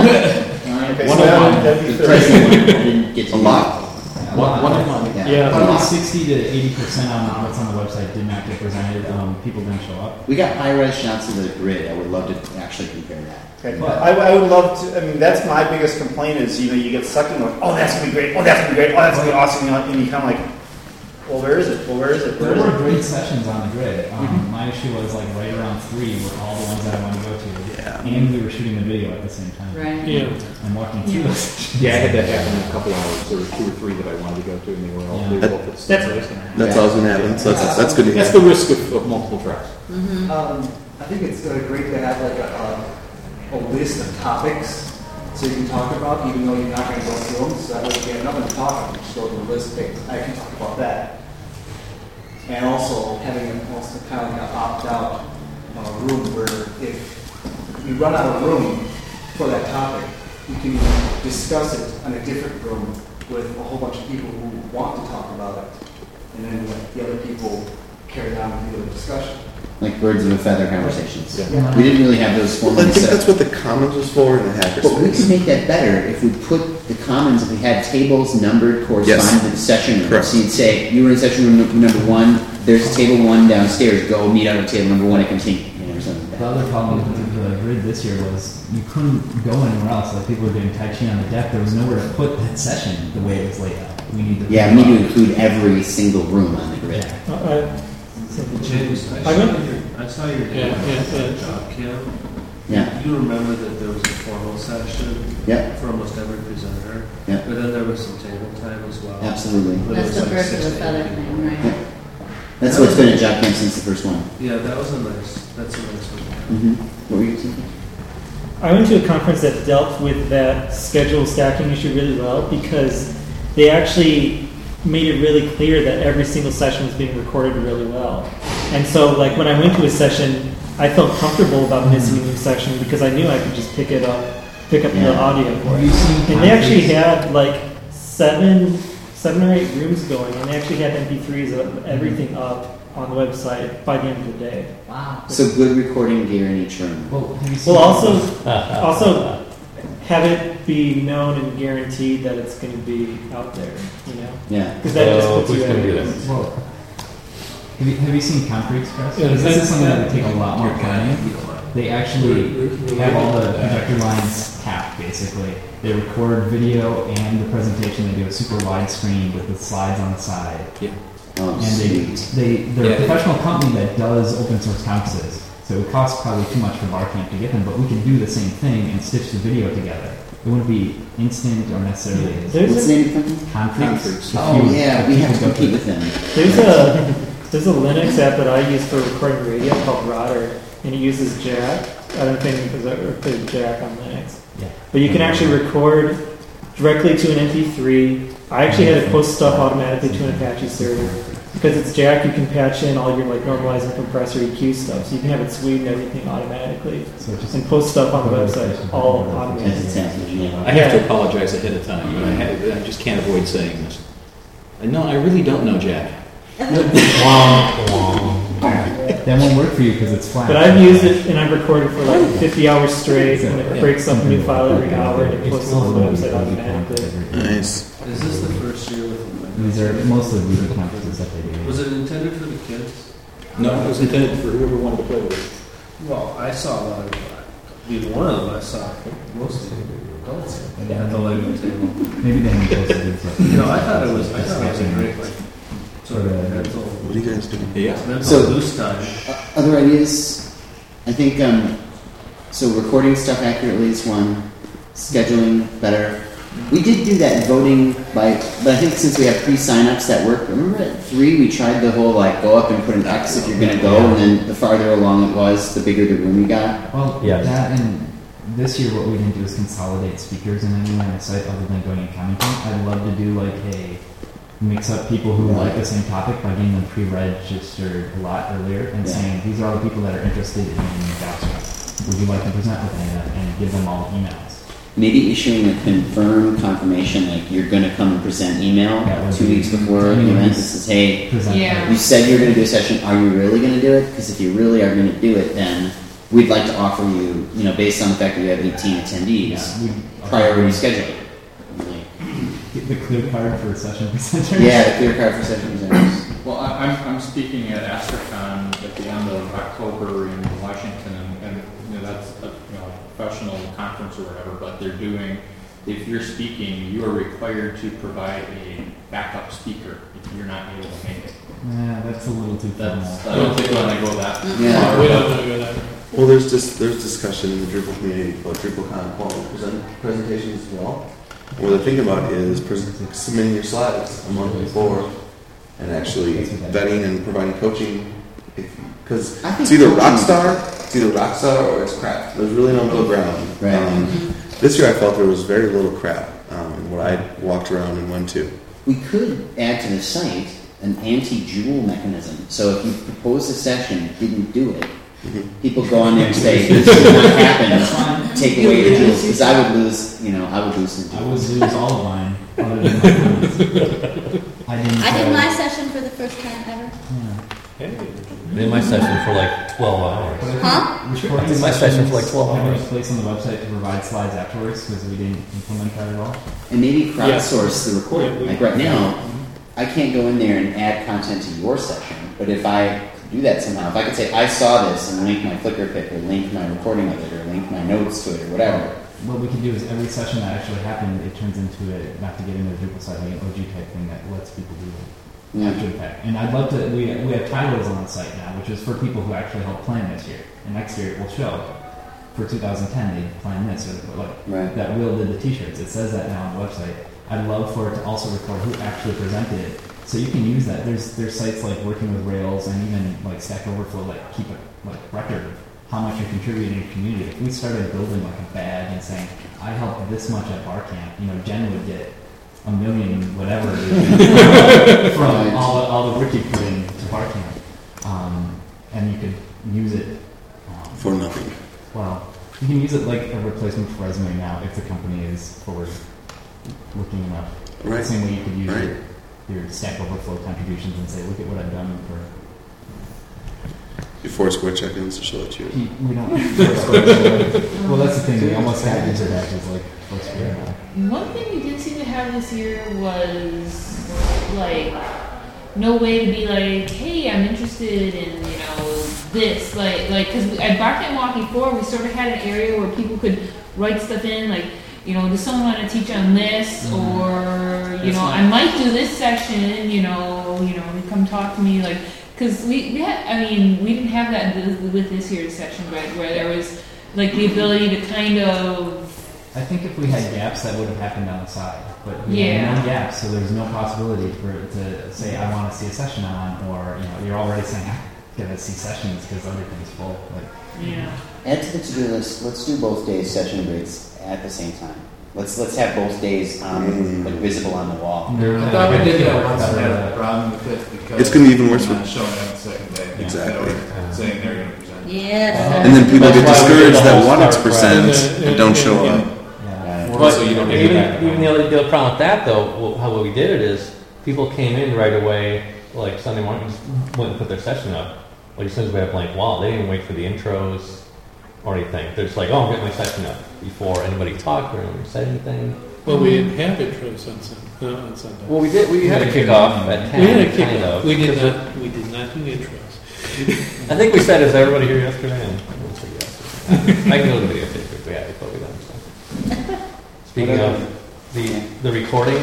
Okay, One so of that'd be The 30. present one didn't get to A use. lot. One of mine. Yeah. Probably 60 to 80% on what's on the website did not get presented. People didn't show up. We got high-res shots of the grid. I would love to actually compare that. Okay. But- I would love to. I mean, that's my biggest complaint is you get sucked in like, oh, that's gonna be great. Oh, that's gonna be great. Oh, that's gonna be awesome. And you kind of like, well, where is it? Well, where is it? Where There is were it? great sessions on the grid. My issue was like right around 3 were all the ones that I wanted to go to. Yeah. And we were shooting the video at the same time. right. Yeah. I'm walking through those sessions. Yeah, I had that happen in a couple hours. There were 2 or 3 that I wanted to go to, and they were all they were both at the same place. That's always going to happen. So that's good to That's hear. the risk of multiple tracks. I think it's great to have like a list of topics so you can talk about, even though you're not going to go through them, so that way if you have nothing to talk about, just go to the list, hey, I can talk about that. And also having also kind of like an opt-out room where if you run out of room for that topic, you can discuss it in a different room with a whole bunch of people who want to talk about it, and then let the other people carry on with the other discussion. Like birds of a feather conversations. Yeah. We didn't really have those Well, formally I think set. that's what the Commons was for in the But we hackerspace. could make that better if we put the commons, if we had tables numbered corresponding to the session room. Correct. So you'd say, you were in session room number 1, there's table 1 downstairs, go meet out at table number 1 and continue, or something like The that. other problem with the grid this year was you couldn't go anywhere else. Like people were doing Tai Chi on the deck. There was nowhere to put that session the way it was laid out. We need to Yeah, we need to include every single room on the grid. James, I saw your job, Kim. Yeah. You remember that there was a formal session Yeah. for almost every presenter, Yeah. but then there was some table time as well. Absolutely. But it That's was the like birds of 6 a to 8 feather people. thing, right? That's what's been at Job Camp since the first one. Yeah, that's a nice one. Mm-hmm. What were you saying? I went to a conference that dealt with that schedule stacking issue really well because they actually made it really clear that every single session was being recorded really well. And so, like, when I went to a session, I felt comfortable about missing a new section because I knew I could just pick the audio for Have it. you seen And they actually conference- had, like, seven or 8 rooms going, and they actually had MP3s of everything up on the website by the end of the day. Wow. So good recording gear in each room. Well, have you seen Well, also have it be known and guaranteed that it's going to be out there, you know? Yeah. Because that just puts who's you going to at do risk. this? Well, have you seen Concrete Express? Yeah, this that's- is something that would take a lot more planning. They actually have all the projector lines tapped, basically. They record video and the presentation. They do a super wide screen with the slides on the side. Yeah. Oh, And sweet. they're Yeah. a professional company that does open source conferences. So it would cost probably too much for Barcamp to get them, but we can do the same thing and stitch the video together. It wouldn't be instant or necessarily What's the name of the company? Concrete. Oh, yeah, we have to compete with them. There's a Linux app that I use for recording radio called Rodder, and it uses Jack. I don't think there's a Jack on Linux. Yeah. But you can actually record directly to an MP3. I actually had to post stuff automatically to an Apache server. Because it's Jack, you can patch in all your like normalizer, compressor, EQ stuff, so you can have it sweep and everything automatically, and post stuff on the website all automated. I have to apologize ahead of time, but I just can't avoid saying this. No, I really don't know Jack. That won't work for you because it's flat. But I've used it and I've recorded for like 50 hours straight, and it breaks up a new file every hour and it posts it on the website automatically. Nice. Is this the first year with These are mostly Ruby conferences that they do. Was it intended for the kids? No, it was intended for whoever wanted to play with it. Well, I saw a lot of, one of them I saw mostly adults at the Lego table. Maybe they haven't posted it. You know, I thought it was a great, like, sort of mental. What are you guys doing? Yeah. Mental So, boost time. Other ideas? I think, so recording stuff accurately is one. Scheduling better. We did do that voting but I think since we have pre-signups that work, remember at 3 we tried the whole like go up and put an X if you're going to go, and then the farther along it was, the bigger the room you got. Well, Yeah. that and this year what we didn't do is consolidate speakers in any one site other than going and counting them. I'd love to do like a mix up people who like the same topic by getting them pre-registered a lot earlier and saying these are all the people that are interested in JavaScript. Would you like to present with any of them and give them all emails? Maybe issuing a confirmed confirmation, like you're going to come and present email That would 2 be- weeks before the event. This is, hey, Present Yeah. you said you're going to do a session. Are you really going to do it? Because if you really are going to do it, then we'd like to offer you, based on the fact that we have 18 attendees, priority scheduling. Get the clear card for session presenters. Yeah, the clear card for session presenters. Well, I'm speaking at AstroCon at the end of October in Washington, and that's a professional conference or whatever. But they're doing, if you're speaking, you are required to provide a backup speaker if you're not able to make it. Yeah, that's a little too formal. I don't think we want to go that. Yeah. We don't want to go that. Well, there's discussion in the Drupal community about DrupalCon quality presentations as well. What they're thinking about is submitting your slides a month before and actually vetting and providing coaching. Because it's either Rockstar or it's crap. There's really no middle ground. Right. This year I felt there was very little crap in what I walked around and went to. We could add to the site an anti-jewel mechanism. So if you proposed a session, didn't do it, people go on there and say, "This did not happen. Take away your jewels." Because I would lose some jewels. I would lose all of mine. Other than my comments. I did my session for the first time ever. I did my session for like 12 hours. Huh? I did my session for like 12 hours. Place on the website to provide slides afterwards because we didn't implement that at all. And maybe crowdsource the recording. Like right now, I can't go in there and add content to your session, but if I could do that somehow, if I could say, I saw this and link my Flickr pic or link my recording of it or link my notes to it or whatever. What we can do is every session that actually happened, it turns into a, not to get into the Drupal side, like an OG type thing that lets people do it. After the fact. And I'd love to, we have titles on the site now, which is for people who actually help plan this year. And next year it will show. For 2010, they planned this, or like that Will did the t-shirts. It says that now on the website. I'd love for it to also record who actually presented it. So you can use that. There's sites like Working with Rails and even like Stack Overflow like keep a record of how much you're contributing to your community. If we started building like a badge and saying, I helped this much at Barcamp, Jen would get $1 million, whatever it is, from all the work you put into Barcamp. And you could use it for nothing. Well, you can use it like a replacement for resume now if the company is forward looking enough. Right. The same way you could use your Stack Overflow contributions and say, look at what I've done for. Your Foursquare check-ins to show it to you. We don't. Well, that's the thing. We almost got user badges like Foursquare now. One thing we did seem to have this year was like no way to be like, hey, I'm interested in this, like because at Barcamp Walkie 4 we sort of had an area where people could write stuff in, like does someone want to teach on this, or I might do this session, come talk to me, like. Because we didn't have that with this year's session, right? Where there was like the ability to kind of. I think if we had gaps, that would have happened on the side. But we had no gaps, so there's no possibility for it to say I want to see a session on, or you're already saying I'm gonna see sessions because everything's full. Add to the to-do list. Let's do both days session grids at the same time. Let's have both days visible on the wall. I thought we did that once and had a problem with it because it's going to be even worse. Not showing up the second day. Exactly. Saying they're going to present. Yes. And then people get discouraged that wanted to present and don't show up. But so you don't even the problem with that though, how we did it is people came in right away, like Sunday morning, just went and put their session up. Like as soon as we had a blank wall, they didn't even wait for the intros or anything. They're just like, oh, I'm getting my session up before anybody talked or anybody said anything. Well, we didn't have intros on Sunday. Well, we did. We had a kickoff at 10. We had a kickoff. Kind of. We did not do intros. I think we said, is everybody here yesterday? And we'll say yes. I can go to the video tape if we have it, but we don't. So. Speaking of the recording,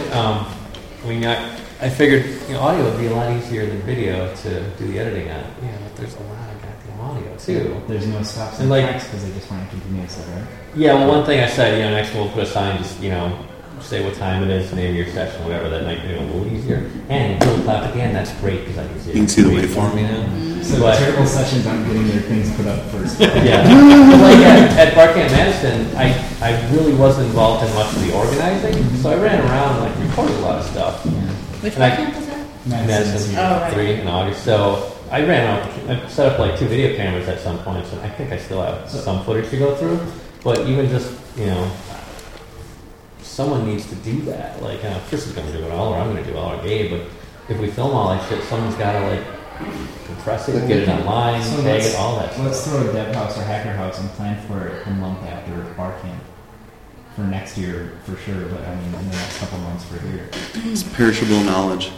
I figured audio would be a lot easier than video to do the editing on. But there's a lot of goddamn audio too. There's no stops and tracks because they just want to continuously, right? Yeah. Well, one thing I said, next we'll put a sign, just say what time it is, name your session, whatever. That might be a little easier. And Google Clap again. That's great because I can see it. You can see the waveform. So the terrible sessions aren't getting their things put up first. Yeah. Like at Barcamp Madison, I really wasn't involved in much of the organizing, so I ran around and recorded a lot of stuff. Yeah. Which Barcamp was that? Madison 3 in August. So I ran out. I set up 2 video cameras at some points, and I think I still have some footage to go through. But even just someone needs to do that. Chris is going to do it all, or I'm going to do it all, or Gabe. But if we film all that shit, someone's got to compress it, get it online, tag it, all that. Let's throw a Dev House or Hacker House and plan for it a month after Barcamp. For next year, for sure, but in the next couple months for here. It's perishable knowledge.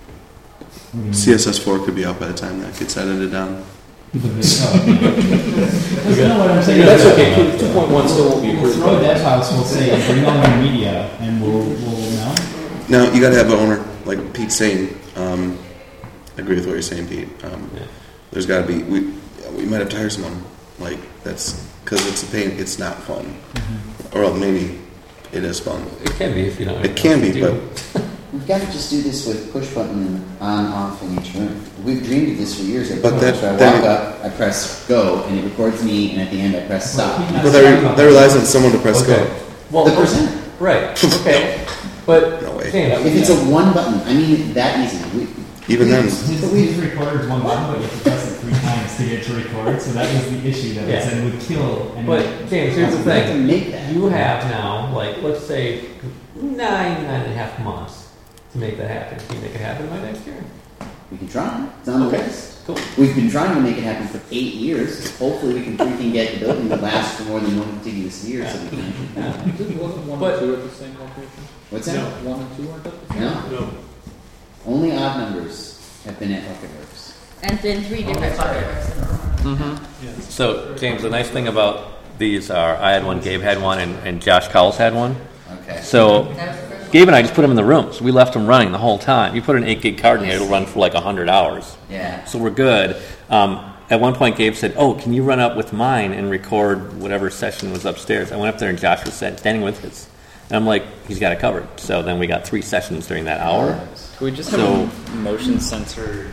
CSS4 could be out by the time that gets edited down. That's what I'm saying. That's okay. 2.1 still won't be approved. We'll throw a Dev House. We'll say bring on your media, and we'll know. No, you got to have an owner, like Pete's saying. I agree with what you're saying, Pete. There's got to be. We might have to hire someone. That's because it's a pain. It's not fun. Mm-hmm. Or maybe it is fun. It can be if you don't. It can be, but we've got to just do this with push button on off in each room. We've dreamed of this for years. I walk up, I press go, and it records me, and at the end I press stop. But that relies on someone to press go. Well, the presenter. right, okay. But, No way. James, If it's a one button, I mean that easy. Even then, His recorder's one button, but you have to press it 3 times to get it to record. So that was the issue that Yeah. it said would kill. but James, here's the We have to thing. make that. You have now, like, let's say, 9.5 months to make that happen. Can you make it happen by next year? We can try. It's on the Okay. list. Cool. We've been trying to make it happen for 8 years. Hopefully, we can freaking get the building to last for more than one contiguous year. So we can. Wasn't one But- and two at the same location? What's that? One and two aren't at the same? No. No. Only odd numbers have been at Bucketworks. And then 3 different fireworks. So, James, the nice thing about these are, I had one, Gabe had one, and Josh Cowles had one. Okay. So, Gabe and I just put them in the rooms. We left them running the whole time. You put an 8 gig card in here, it'll run for like 100 hours. Yeah. So we're good. At one point, Gabe said, "Oh, can you run up with mine and record whatever session was upstairs?" I went up there, and Josh was standing with his. And I'm like, he's got it covered. So then we got 3 sessions during that hour. Could we just have a motion sensor?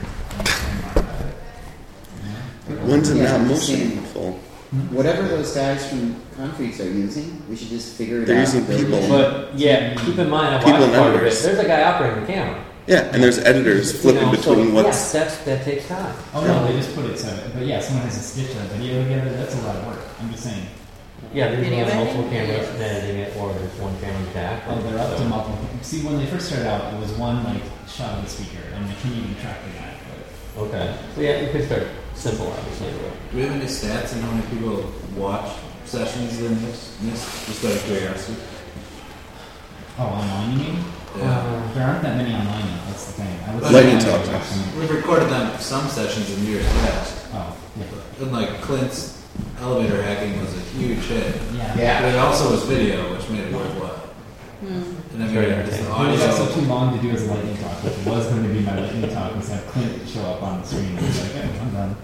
when's it Yeah, not I'm just saying, motionful? Whatever those guys from Concretes are using, we should just figure it They're out. using build it people. in. But yeah, keep in mind, I People watched and part of it. editors. There's a guy operating the camera. Yeah, and there's editors flipping You know, so, between what's. yes, that takes time. Oh no, they just put it so. But yeah, someone has to stitch a video together. That's a lot of work. I'm just saying. Yeah, there's Video multiple editing? cameras editing it, or there's one camera back. Oh, they're up to multiple. See, when they first started out, it was one like shot of the speaker, and they couldn't even track the guy. But Okay. So yeah, you could start simple, obviously. Do we have any stats on how many people watch sessions in this? Just out of curiosity. oh, online you mean? Yeah. There aren't that many online yet. That's the thing. I was Lightning I talk. watched them. We've recorded them some sessions in years past. Oh, yeah. And like Clint's elevator hacking was a huge hit. Yeah. Yeah. But it also was video, which made it worthwhile. And I mean, Very it's the entertaining. It was also audio. too long to do as a lightning talk, which was going to be my lightning talk, and have Clint show up on the screen. And be like, "Hey, I'm done."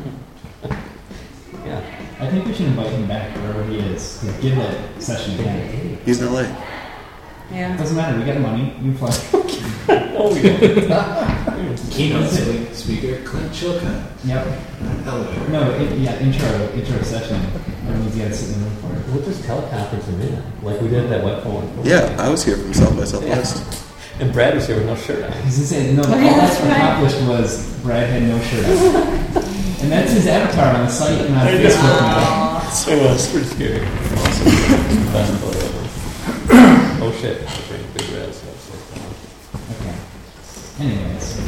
Yeah. I think we should invite him back wherever he is to give that session again. He's in LA. Yeah. Doesn't matter. We got money. You play. Oh, we don't. Keynote speaker, Clint Chilcott. Yep. Elevator. No, intro session. Everyone's got to sit in the room for it. We'll just teleconference him in, like we did at that web phone. Yeah, I was here from South by Southwest. And Brad was here with no shirt on. He's saying, no, all yeah, that's that's right. accomplished was Brad had no shirt on. And that's his avatar on the site and on Facebook now. So it's pretty scary. Best photo ever. Oh shit. Big red stuff. Okay. Anyways,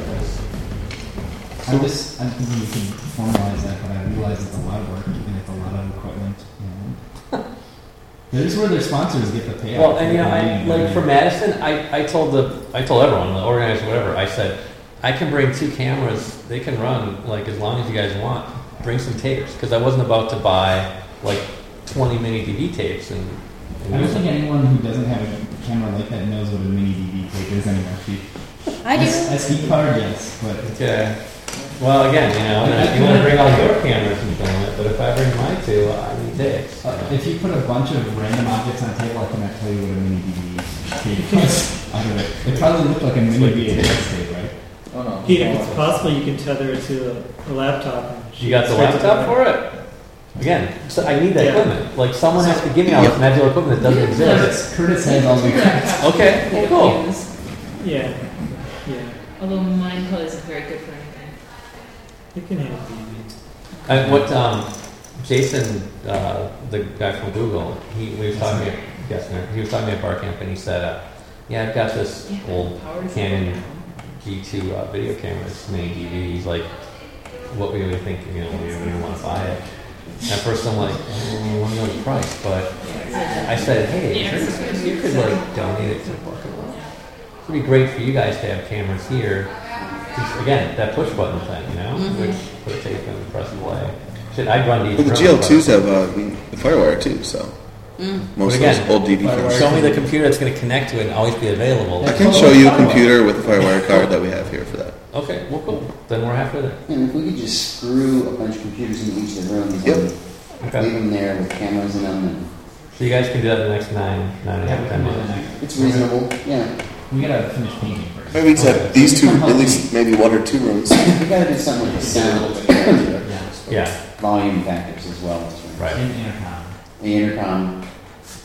I'm thinking we can formalize that, but I realize it's a lot of work and it's a lot of equipment. This is where their sponsors get the payout. Well, and you know, I like for Madison, I told everyone, the organizer, whatever. I said, I can bring 2 cameras. They can run like as long as you guys want. Bring some tapes because I wasn't about to buy like 20 mini DV tapes and I don't think anyone who doesn't have a camera like that knows what a mini DV tape is anymore. I do. SD card, yes, but okay. Well, again, you know, you want to bring all your cameras and film it, but if I bring my 2, I need tapes. if you put a bunch of random objects on a table, I cannot tell you what a mini DV tape is out of it. It probably looked like a mini VHS tape, right? Oh no. Pete, if it's possible, you can tether it to a laptop. And You got the straight to laptop for it? Again, so I need that Yeah. equipment. Like someone has to give me all this magical equipment that doesn't exist. Curtis has all the Okay, well, cool. Yeah. Yeah. Although mine probably isn't very good for anything. You can handle it. And what Jason, the guy from Google, he was talking at Bar Camp, and he said, "Yeah, I've got this old Canon G2 video camera, it's mini DV." He's like, "What were you thinking? You know, when you want to buy it?" At first, I'm like, "I want to know the price," but I said, "Hey, you could like donate it to the Bucket World. It'd be great for you guys to have cameras here." Again, that push button thing, you know, which put a tape and press play. Shit, I'd run these. Well, the GL2s have the FireWire too, so most of those old DV cameras. Show me the computer that's going to connect to it and always be available. I can show you a computer with a FireWire card that we have here for that. Okay, well, cool. Then we're halfway there. And if we could just screw a bunch of computers into each of the rooms Yep. and leave them there with cameras in them, and So you guys can do that in the next 9.5 months. it's reasonable. Yeah, We gotta finish painting first. Maybe it's at these 2, at least maybe 1 or 2 rooms. we got to do something with the sound, Yeah, volume factors as well. right. In intercom. The intercom.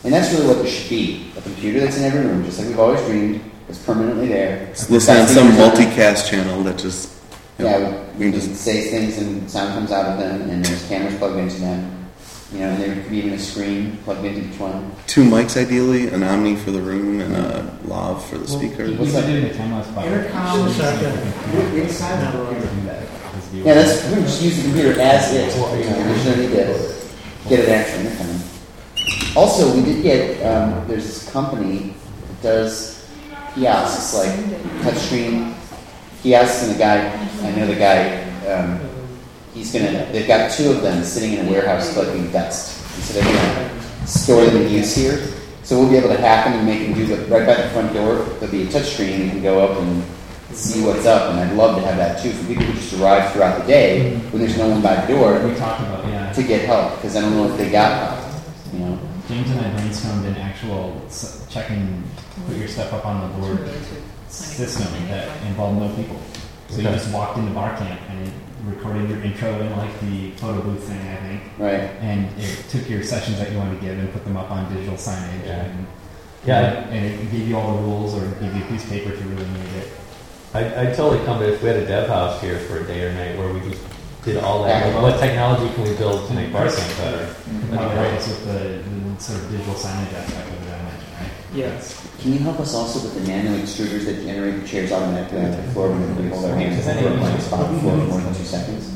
And that's really what there should be. A computer that's in every room, just like we've always dreamed, is permanently there. Just listen on some multicast channel that just, we can just say things and sound comes out of them, and there's cameras plugged into them. And there could be even a screen plugged into each one. 2 mics ideally, an Omni for the room and a lav for the speaker. What's that doing? The time-lapse by Intercom. Inside the room. Yeah, we're going to just use the computer as is. There's no need to get it extra intercom. Also, we did get, there's this company that does kiosks, like touchscreen kiosks, and I know the guy, they've got 2 of them sitting in a warehouse collecting dust. And so they're going to store them in use here. So we'll be able to hack them and make them do right by the front door. There'll be a touchscreen, you can go up and see what's up, and I'd love to have that too for people who just arrive throughout the day when there's no one by the door to get help, because I don't know if they got help. James and I brainstormed an actual put your stuff up on the board system that involved no people. So you just walked into bar camp and it recorded your intro in like the photo booth thing, I think. Right. And it took your sessions that you wanted to give and put them up on digital signage. And it gave you all the rules, or gave you a piece of paper if you really needed it. I'd totally come to if we had a dev house here for a day or night where we just did all that. Like, what technology can we build to make bar camp better? With the sort of digital signage aspect of it I mentioned, right? Yes. Can you help us also with the nano extruders that generate the chairs automatically onto the floor when we hold our hands in a blank spot on the floor for more than 2 seconds?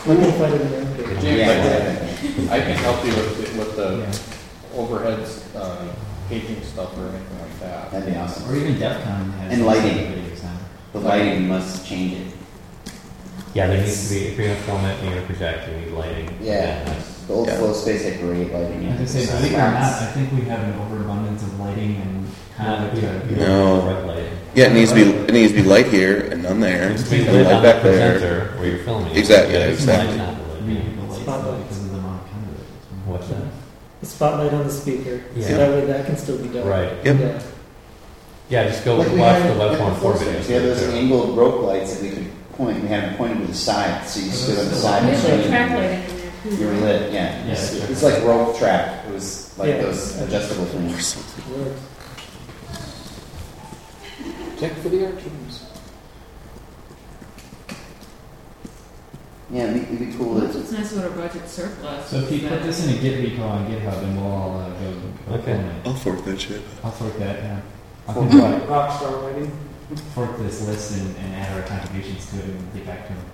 I can help you with the overheads, paging stuff or anything like that. That'd be awesome. Or even DEF CON has and lighting. The lighting must change it. Yeah, there needs to be, if you're going to film it and you're going to project, you need lighting. Yeah. The old flow space had great lighting. As I say, believe it or not, I think we have an overabundance of lighting and kind of No. lighting. Yeah, it needs to be light here and none there. It's being and lit light on back the there. presenter where you're filming. Exactly. Yeah, Exactly. What's that? The spotlight on the speaker. Yeah. So that way that can still be done. Right. Yep. Yeah. Yeah, just go Like we watch had the web form 4 We videos. had those angled rope lights that we could point. We had them pointed to the side, so you stood on the side. There's and like track lighting in there too. you were lit. Yeah. It's like rope track. It was like those adjustable things. Check for the archives. Yeah, it'd be cool. Well, that's what's nice about our budget surplus. So if you put this in a Git repo on GitHub, and we'll all go. Okay. I'll fork that shit. I'll fork that. Yeah. I'll Rockstar lighting. fork this list and add our contributions to it and get back to them.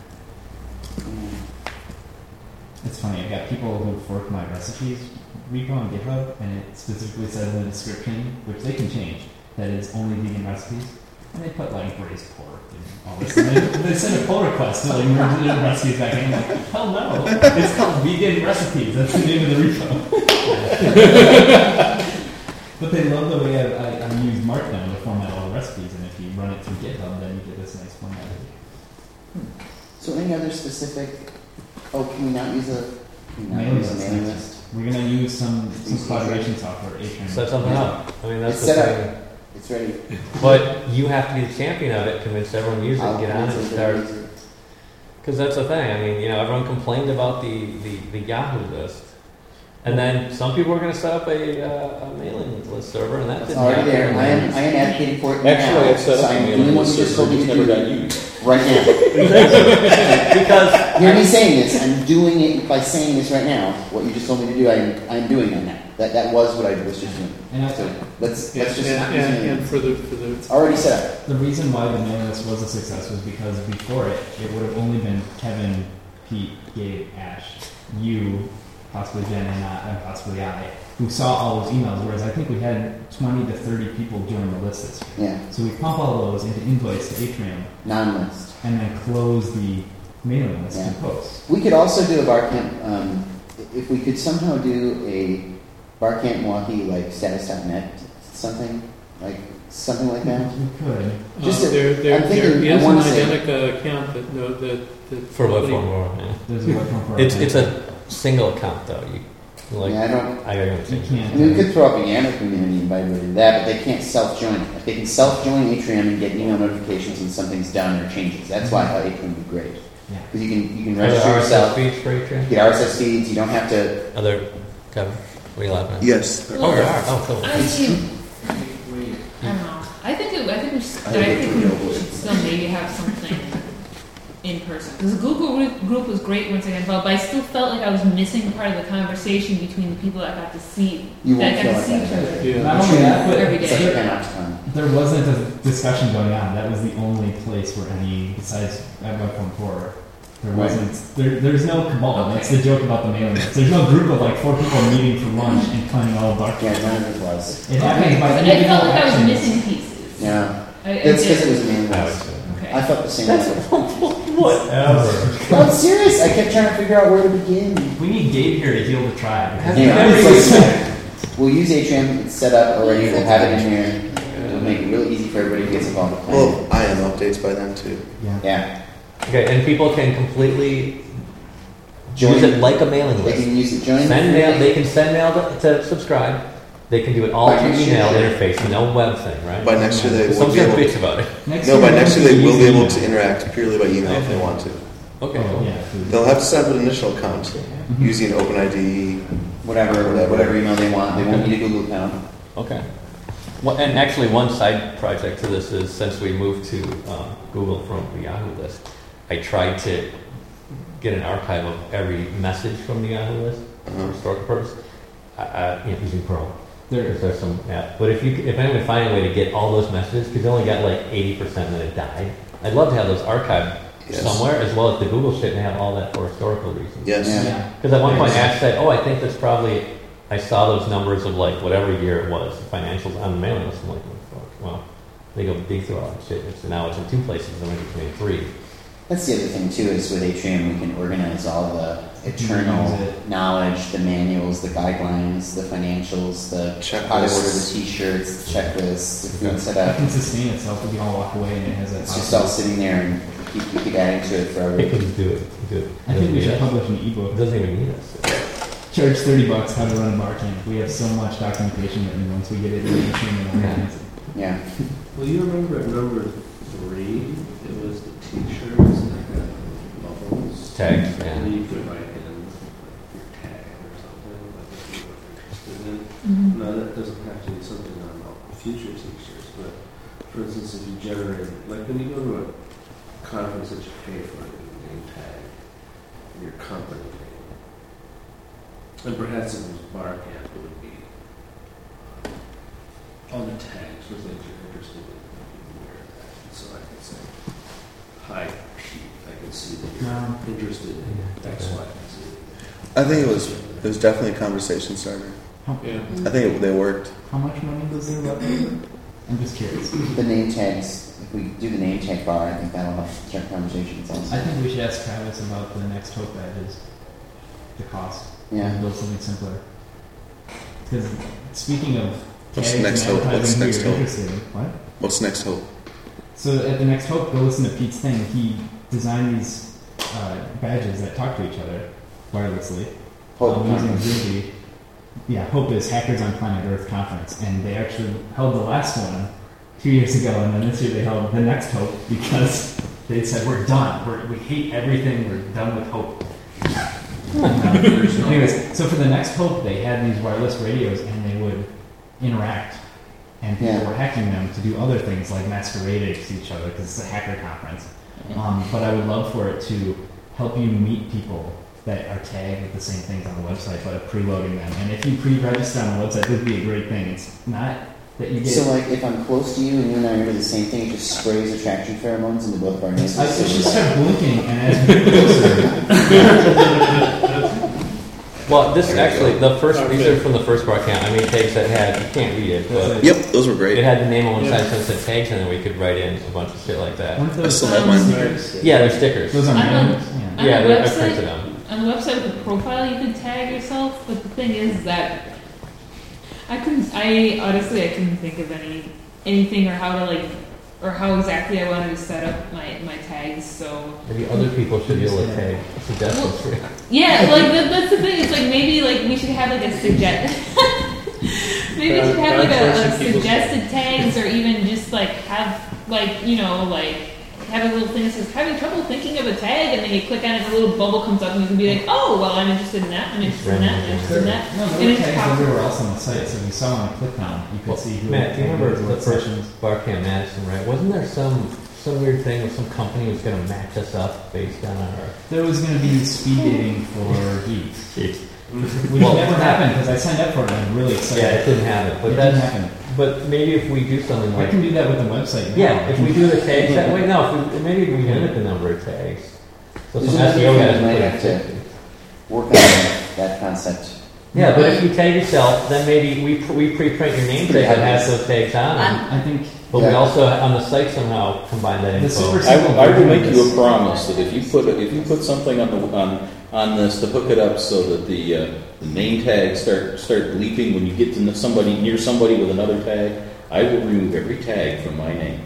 It's funny. I've got people who fork my recipes repo on GitHub, and it specifically says in the description, which they can change, that it's only vegan recipes. And they put like braised pork and all this. And they send a pull request to like merge the recipes back in. I'm like, hell no. It's called vegan recipes. That's the name of the repo. But they love the way I use Markdown to format all the recipes. And if you run it through GitHub, then you get this nice format. So any other specific? Oh, can we not use a Mailing list. mailing list? We're gonna use some collaboration software. Atrium. Set something up. I mean, that's It's the set thing. up. It's ready. But you have to be the champion of it, convince everyone to use it, I'll get on it, and convince start. everybody to use it. Because that's the thing. I mean, everyone complained about the Yahoo list. And then some people were going to set up a mailing list server, and that It's didn't already happen. there. I am advocating for it now. Actually, I've set So up a I'm mailing doing what list you just told server, me it's to never do got used. right now. Because Hear me saying this. I'm doing it by saying this right now. What you just told me to do, I'm doing that now. That was what I was just doing. And So let's just And for the it's already set up. The reason why the mailing list was a success was because before it would have only been Kevin, Pete, Gabe, Ash, you, possibly Jen, and possibly I, who saw all those emails. Whereas I think we had 20 to 30 people join the list this year. Yeah. So we pump all those into invoice to Atrium, Non-list. and then close the mailing list Yeah. to post. We could also do a bar camp. If we could somehow do a bar camp Milwaukee like status.net something like that. We could. Just there I'm thinking, is I an wanna say- identical account that for web form world, yeah. There's a web form for It's a single account though. Yeah, I don't. I gotta change You it. I mean, we could throw up a YAML community and invite everybody to that, but they can't self-join it. If they can self-join Atrium and get email notifications when something's done or changes, that's why I thought Atrium would be great. Yeah. Because you can Are there register RSS yourself, feeds for Atrium? get RSS feeds. You don't have to. Other Kevin. We laughing at? Yes. Oh, we are. Oh, cool. I don't know. I think we should still maybe have something in person, because the Google group was great once I got involved, but I still felt like I was missing part of the conversation between the people that got to see You won't that feel got to like see that. each other. Yeah. Not only that, but every It's like day. you're not fun. there wasn't a discussion going on. That was the only place where any, besides at Webcom 4, there Right. wasn't, there's no cabal. That's the joke about the mailing list. There's no group of like 4 people meeting for lunch and planning all dark. Yeah, none of it was. It happens by I individual felt like I was actions. missing pieces. Yeah. I That's because did. it was main I list. would say. Okay. I felt the same way. Whatever. I'm serious. I kept trying to figure out where to begin. We need Gabe here to heal the tribe. Yeah, it's like, we'll use Atrium. It's set up already. We'll have it in here. It'll make it really easy for everybody who gets involved. Well, I am updates by then too. Yeah. Okay, and people can completely Join- use it like a mailing They list. can use it. Join. Send mail. They can send mail to subscribe. They can do it all By through next year, email yeah. interface, no web thing, right? By next year, they will Someone's be gonna able. bitch about it. No, by next year they will be able use to interact purely by email if they want to. Okay, Oh, cool. yeah. They'll have to set up an initial account using OpenID. Whatever email they want. They won't need a Google account. Okay. Well, and actually, one side project to this is since we moved to Google from the Yahoo list, I tried to get an archive of every message from the Yahoo list for historical purpose. Using Perl. There's some app, but if anyone can find a way to get all those messages, because they only got like 80% and then it died. I'd love to have those archived somewhere, as well as the Google shit, and have all that for historical reasons. Yes. Yeah. Because at one point Ash said, "Oh, I think that's probably." I saw those numbers of like whatever year it was, the financials on the mailing list. I'm like, oh, fuck. Well, they go dig through all that shit. So now it's in 2 places, and maybe it's made 3. That's the other thing too. Is with Atrium we can organize all the eternal Use it. knowledge, the manuals, the guidelines, the financials, the how to order the T-shirts, the checklists, the food It setup. can sustain itself if you all walk away and it has a. It's just all sitting there, and you keep adding to it forever. It could do it. I think we should publish an ebook. It doesn't even need us. Charge $30 how to run a bar camp. We have so much documentation written once we get it in the machine and organize it. Yeah. Well, you remember at number 3, it was the T-shirts that had bubbles. Tags, yeah. And you could write in your tag or something, like if you were interested in. Mhm. No, that doesn't have to be something on the future T-shirts, but for instance, if you generate, like when you go to a conference that you pay for, you name tag your company name. And perhaps if it was bar camp, it would be on the tags for things you're interested in. You can wear that. So I could say, hi, Pete, I can see that you're interested in X, Y, and Z. I think it was definitely a conversation starter. Yeah. I think they worked. How much money was there left over? I'm just curious. The name tags. If we do the name tag bar, I think that'll help start conversations also. I think we should ask Travis about the next Hope badges. The cost. Yeah. And build something simpler. Because speaking of What's tags next and Hope? What's advertising who next you're Hope? interested in, what? What's next hope? So at the next Hope, go listen to Pete's thing. He designed these badges that talk to each other wirelessly. Hope using conference. Zigbee. Yeah, Hope is Hackers on Planet Earth conference, and they actually held the last one 2 years ago, and then this year they held the next Hope because they said we're done. We hate everything. We're done with Hope. Anyways, so for the next Hope, they had these wireless radios, and they would interact, and people were hacking them to do other things like masquerade against each other because it's a hacker conference. But I would love for it to help you meet people that are tagged with the same things on the website, but preloading them. And if you pre-register on the website, this would be a great thing. It's not that you get. So, like, if I'm close to you and you and I are into the same thing, it just sprays attraction pheromones into both of our noses. I should start blinking, and as we get closer. Well, this actually, these are from the first bar camp. I mean, tags that had, you can't read it, but. Yep, those were great. It had the name on one side, so it said tags, and then we could write in a bunch of shit like that. Weren't I those still have mine. stickers? Yeah, they're stickers. Those are On manuals? the Yeah, I website, printed them. on the website with the profile, you can tag yourself. But the thing is that I couldn't think of anything or how exactly I wanted to set up my tags. So Maybe other people should be able to tag suggestions for you. yeah, like that's the thing. It's like maybe like we should have like a maybe we should have like a suggested tags, or even just like have like have a little thing that says having trouble thinking of a tag, and then you click on it, and a little bubble comes up, and you can be like, oh, well, I'm interested in that. I'm interested in that. I'm interested in that. No, And there were it's tags pops- everywhere else on the site, so if you saw one click on it, you could see who. Matt, do you remember the what first sessions. Barcamp Madison, right? Wasn't there some weird thing where some company was going to match us up based on our... There was going to be speed dating for geeks. Which Well, never happened because I signed up for it and I'm really excited. Yeah, it didn't happen. But It that's, didn't happen. But maybe if we do something I like... can do that with the website now. Yeah, if we do the tags that way, no, maybe if we limit the number of tags. So There's some another SEO thing guys we might put have in to 50. work on that concept. Yeah, but if you tag yourself, then maybe we pre-print your name tag that has those tags on it. I think. But we also, on the site, somehow combine that The info. super I will make you a promise that if you put something on this to hook it up so that the name tags start bleeping when you get to somebody near somebody with another tag, I will remove every tag from my name.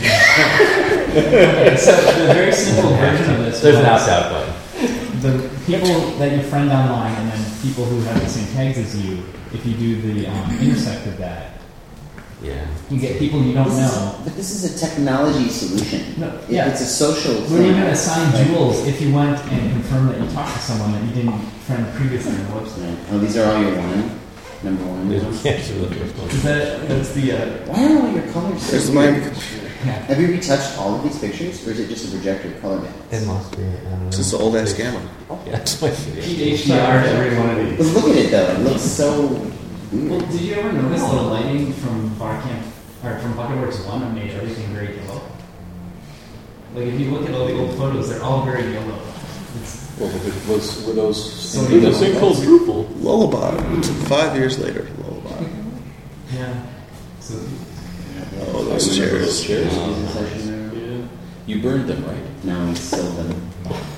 Okay, so the very simple version of this. There's an was opt-out button. The people that you friend online, and then people who have the same tags as you. If you do the intersect of that, yeah, you get people you don't know. But this is a technology solution. No, yeah. It's a social We're thing. even going to assign jewels if you went and confirmed that you talked to someone that you didn't friend previously on the website. Oh, these are all your number one. Is that's the. Why are all your colors so There's weird? mine. Have you retouched all of these pictures, or is it just a projector color balance? It must be. I don't know. It's just an old ass gamma. Yeah, it's my HDR to every one of But these. look at it though; it looks so weird. Well, did you ever notice the lighting from Barcamp or from Bucketworks 1 that made everything very yellow? Like if you look at all the old photos, they're all very yellow. It's, Well, were those So this thing called Drupal? Lullaby. 5 years later, Lullaby. yeah. So Oh, those chairs. Chairs? Session Yeah. You burned them, right? No, we sold them.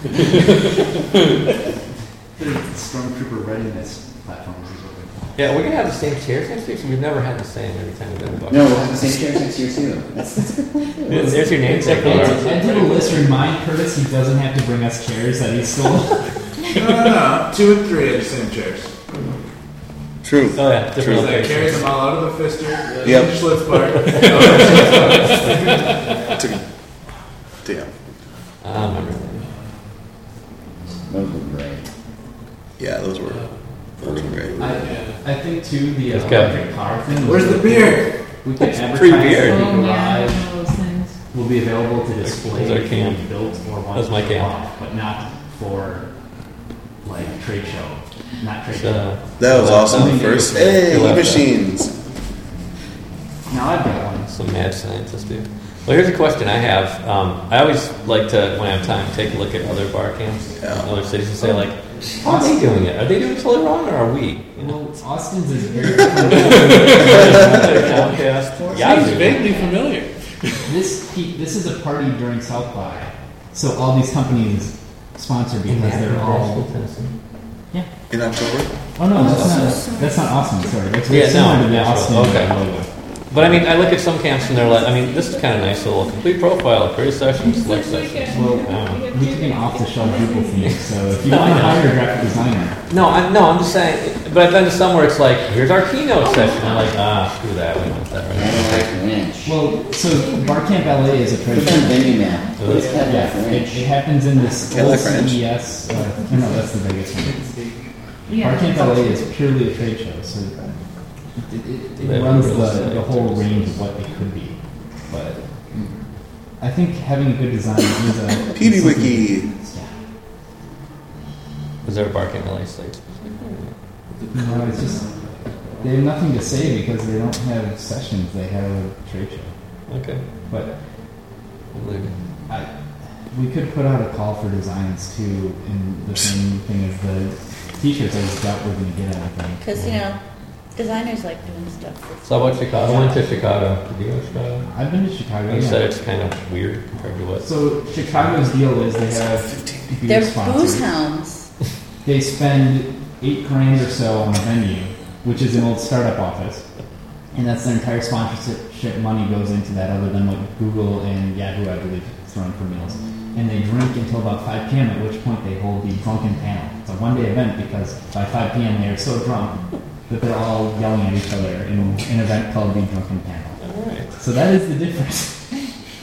the Stormtrooper readiness platforms is what they call it. Yeah, we're gonna have the same chairs next week, so we've never had the same every time we've been to No, we'll have the same chairs next year too. That's a good point too. There's your name tag. And to the list, remind Curtis he doesn't have to bring us chairs that he stole. No. 2 and 3 are the same chairs. True. Oh yeah, So different that carries locations. them all out of the fister. Yep. Schlitz part. Damn. I remember that. Those were great. Yeah, those were great. I think too the Let's go. electric car thing. Where's the beer? We can Free advertise beer. that the Oh, yeah, garage one of those things. will be available to display That's our camp. if you built or want That's my to camp. off, but not for like trade show, not trade So, show. That was awesome. Something The first, to do with hey, Left machines. Now I've got one. some mad scientists do. Well, here's a question I have. I always like to, when I have time, take a look at other bar camps in other cities and say, like, how are they doing it? Are they doing it totally wrong, or are we? You know? Well, Austin's is very. Comcast. Sounds Yahoo. vaguely familiar. This is a party during South by, so all these companies sponsor because they're all. In October? Oh no, that's not Austin. Sorry, that's Yeah, similar no, to the that's Austin right. Okay. logo. But I mean, I look at some camps and they're like, I mean, this is kind of nice little complete profile, career sessions, select sessions. Well, we took an off-the-shelf Drupal theme, so if you want to hire a graphic designer, No, I'm just saying. But I've been to somewhere it's like, here's our keynote session. I'm like, screw that. We don't want that right Ranch. well, so Barcamp LA is a Put trade that show. venue map. Put Yeah, Cadillac it Ranch. happens in this old Cadillac Ranch? CES. No, that's the biggest one. Yeah. Barcamp LA is purely a trade show, so it They runs really say the whole range of what it could be. But I think having a good design is a PBWiki. Yeah. Is there a Barcamp LA site? No, it's just they have nothing to say because they don't have sessions. They have a trade show. Okay. But I'm leaving. we could put out a call for designs too, in the same thing as the t-shirts. I just doubt we're going to get anything. Because, you know, designers like doing stuff. So how about Chicago? I went to Chicago. Did you go to Chicago? I've been to Chicago. You yeah. said it's kind of weird compared to what? So Chicago's deal is they have beer They're sponsors. booze hounds. They spend $8,000 or so on the venue, which is an old startup office, and that's their entire sponsorship money goes into that. Other than what Google and Yahoo, I believe, throw in for meals, and they drink until about 5 p.m. At which point they hold the drunken panel. It's a one-day event because by 5 p.m. they are so drunk that they're all yelling at each other in an event called the Drunken Panel. All right. So that is the difference.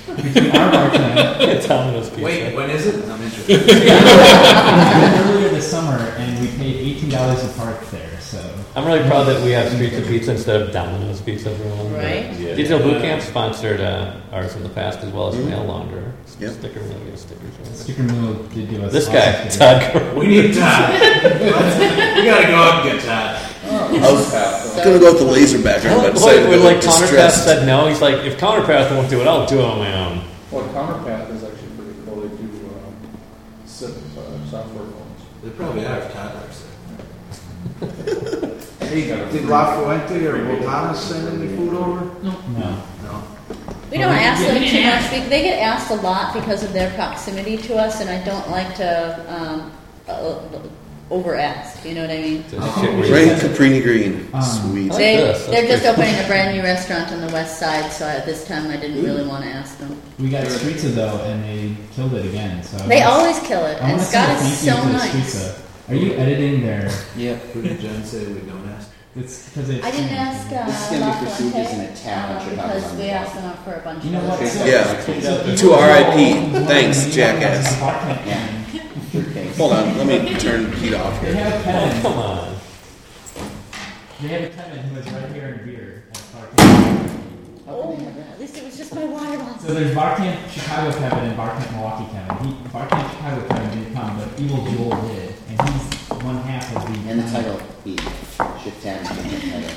between our bar tent. It's Domino's Pizza. Wait, when is it? I'm interested. Earlier this summer, and we paid $18 to park there. So I'm really proud that we have Streets of Pizza instead of Domino's Pizza for one. Right. Yeah. Digital Boot Camp sponsored ours in the past, as well as Mail Launderer. Yep. Sticker Mill, we have stickers. Sticker Mill did give us This awesome guy, stickers. Todd Gurley. We need Todd. We gotta go up and get Todd. I was gonna go with the laser background, but decided to When go like with Counterpath distressed. said no, he's like, if Counterpath won't do it, I'll do it on my own. Well, Counterpath is actually pretty cool. They do SIP software phones. They probably are if Todd works there. Hey, did La Fuente or Botana send any food over? No. No. We don't ask them Yeah. too much. They get asked a lot because of their proximity to us, and I don't like to over ask. You know what I mean? Right, Caprini Green. Sweet. They're just opening a brand new restaurant on the west side, so at this time I didn't really want to ask them. We got Streetza though, and they killed it again. So They always kill it, I and wanna Scott say is so thank you to nice. Streetza. Are you editing their? Yep. Who did Jen say we don't ask? It's because it's. I didn't ask This is gonna La be pursued as an Fuente attack on because Chicago. we asked them for a bunch You know of what? other So- Yeah. so To RIP. people- Thanks, people- jackass. Yeah. Good case. Hold on, let me turn Pete off They here. have Oh, Kevin. come on. They have a Kevin who is right here in beer at Barcamp. Oh, at least it was just my water bottle. So there's Barcamp Chicago Kevin and Barcamp Milwaukee Kevin. Barcamp Chicago Kevin didn't come, but Evil Joel did, and he's one half of the. And the title, Pete. Shift tab and the title.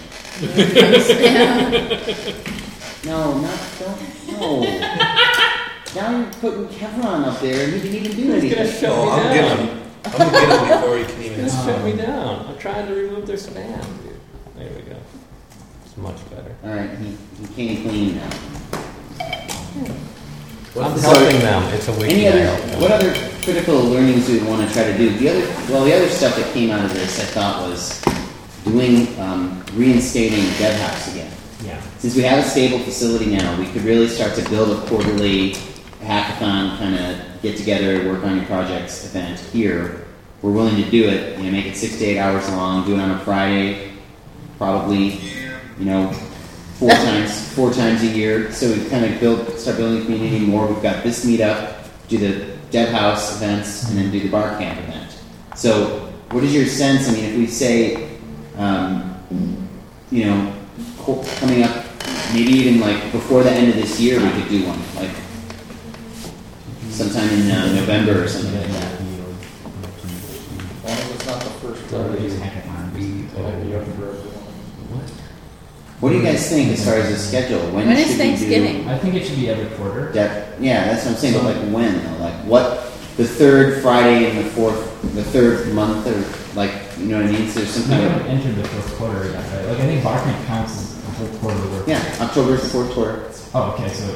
No, no. Now you're putting Kevron up there and he didn't even do He's gonna anything. shut me I'm down. getting him. I'm gonna get him before he can He's even. gonna shut me down. I'm trying to remove their spam, dude. There we go. It's much better. Alright, he came clean now. I'm So- helping them. It's a week. Any other, what other critical learnings do we want to try to do? The other stuff that came out of this, I thought, was doing, reinstating Dev House again. Yeah. Since we have a stable facility now, we could really start to build a quarterly hackathon kind of get together, work on your projects event here. We're willing to do it, make it 6 to 8 hours long, do it on a Friday, probably, 4 times a year. So we kind of start building the community more. We've got this meetup, do the Dev House events, and then do the Bar Camp event. So what is your sense? I mean, if we say, coming up, maybe even like before the end of this year, we could do one, like sometime in November or something like that. As long as it's not the first Friday, it'll be open for everyone. What do you guys think as far as the schedule? When is should we Thanksgiving? I think it should be every quarter. Yeah, that's what I'm saying. But like when? Though? Like what? The third Friday in the third month, or like you know what I mean? So there's some We kind haven't of entered the fourth quarter yet, right? Like I think Barcamp counts as a whole quarter worth. yeah. October's the fourth quarter. Oh, okay. So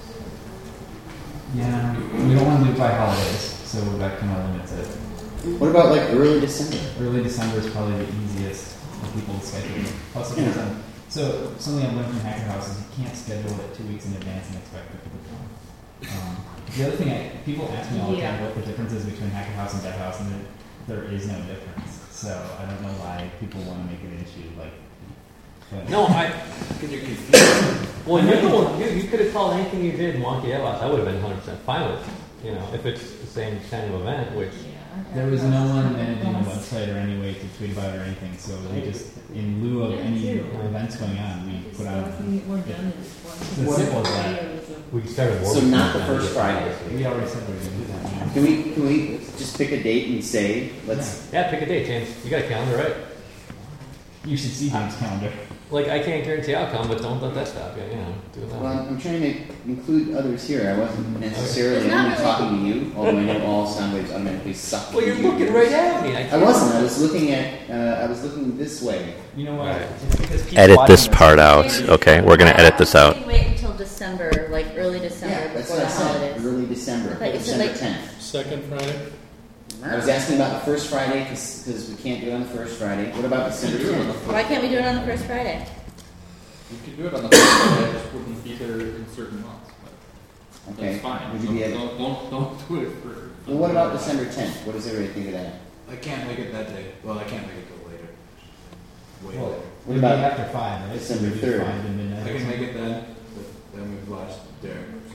yeah, we don't want to do it by holidays, so that kind of limits it. What about like early December? Early December is probably the easiest for people to schedule. Plus, it Yeah. depends on- so something I've learned from Hacker House is you can't schedule it 2 weeks in advance and expect people to come. The other thing, people ask me all the time what the difference is between Hacker House and Dev House, and there is no difference. So I don't know why people want to make it an issue. Like, but No, Because you're confused. Well, you're the one. You could have called anything you did Wonky Evos. I would have been 100% fine with it. If it's the same kind of event, which there was no one managing the website or any way to tweet about it or anything. So we just, in lieu of any events going on, we put on. It's simple as that. we started So working. not on the it. first Friday. We already said we were going to do that. Can we just pick a date and say let's? Yeah, pick a date, James. You got a calendar, right? You should see James' calendar. Like, I can't guarantee I'll come, but don't let that stop you. Do that. Well, I'm trying to include others here. I wasn't necessarily It's not only talking to you, although I know all sound waves automatically suck. Well, you're into looking yours. right at me. I wasn't. I was looking at. I was looking this way. You know what? Right. It's because people Edit watching this part out. Okay, we're gonna edit this out. Wait until December, like early December Yeah, that's before what I the said. holidays. Early December, I thought you said, December like- 10th. Second Friday? I was asking about the first Friday because we can't do it on the first Friday. What about December 10th? Why can't we do it on the first Friday? You could do it on the first Friday, I just wouldn't be there in certain months. But Okay. that's fine. Would you be able? Don't do it for. Well, what about December 10th? What does everybody think of that? I can't make it that day. Well, I can't make it till later. Way Well, later. what about about after 5, right? December So we do 3rd? 5 to midnight. I can make it then, but then we've watched Derek. So.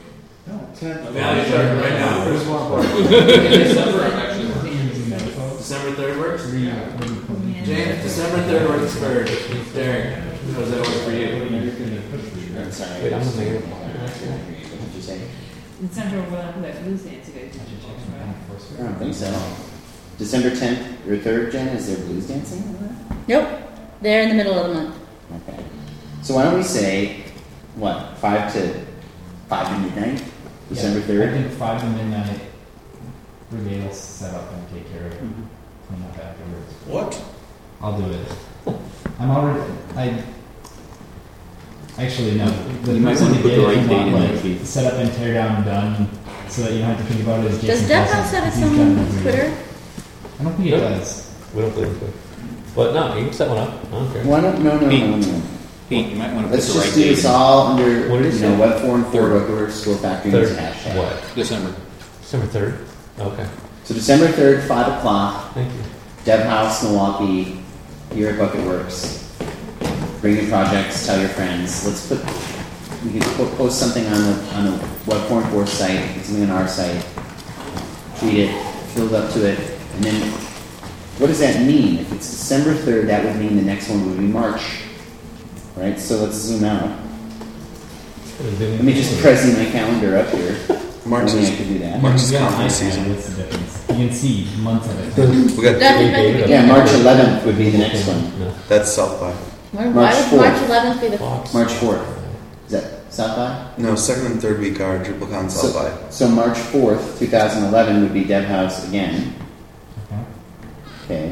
Now you start right now. December, actually. December 3rd works? James, December 3rd works for Derek. How does that work for you? I'm sorry. Wait, I'm the mayor. What did you say? December overlap with that blues dance you guys did. I don't think so. December 10th or 3rd, Jen, is there blues dancing? Nope, they're in the middle of the month. Okay. So why don't we say, what, 5 to midnight? December I 3rd? think 5 to midnight, Brigade will set up and take care of it. Clean up afterwards. What? I'll do it. I'm already. Actually, no. The You might person want to to put get the it, right if you date want, in there, like, Keith. set up and tear down and done, so that you don't have to think about it as Does Jason Dev Paulson, House have because its he's done own it every Twitter? year. I don't think it Nope. does. We don't believe it. But no, you can set one up. I don't care. Why not? No. Pete, you might want to put Let's the just right do date this in. all under, What did he say? Web 4 and 4 Bookworks School Factory Third. is a hashtag. What? December. December 3rd? Okay. So December 3rd, 5 o'clock, Thank you. Dev House, Milwaukee, here at Bucket Works. Bring your projects, tell your friends. We can post something on the Web 4 and 4 site, get something on our site, tweet it, build up to it, and then what does that mean? If it's December 3rd, that would mean the next one would be March. Right? So let's zoom out. Let me just present my calendar up here. March I is can do that. March is Yeah, conference iPad, season. what's the difference? You can see months of it. We got Definitely. Yeah, March 11th would be the next one. No. that's South by. Why March would 4th. March 11th be the Fox. March 4th. Is that South by? No, second and third week are DrupalCon South by. So March 4th, 2011 would be Dev House again. Okay.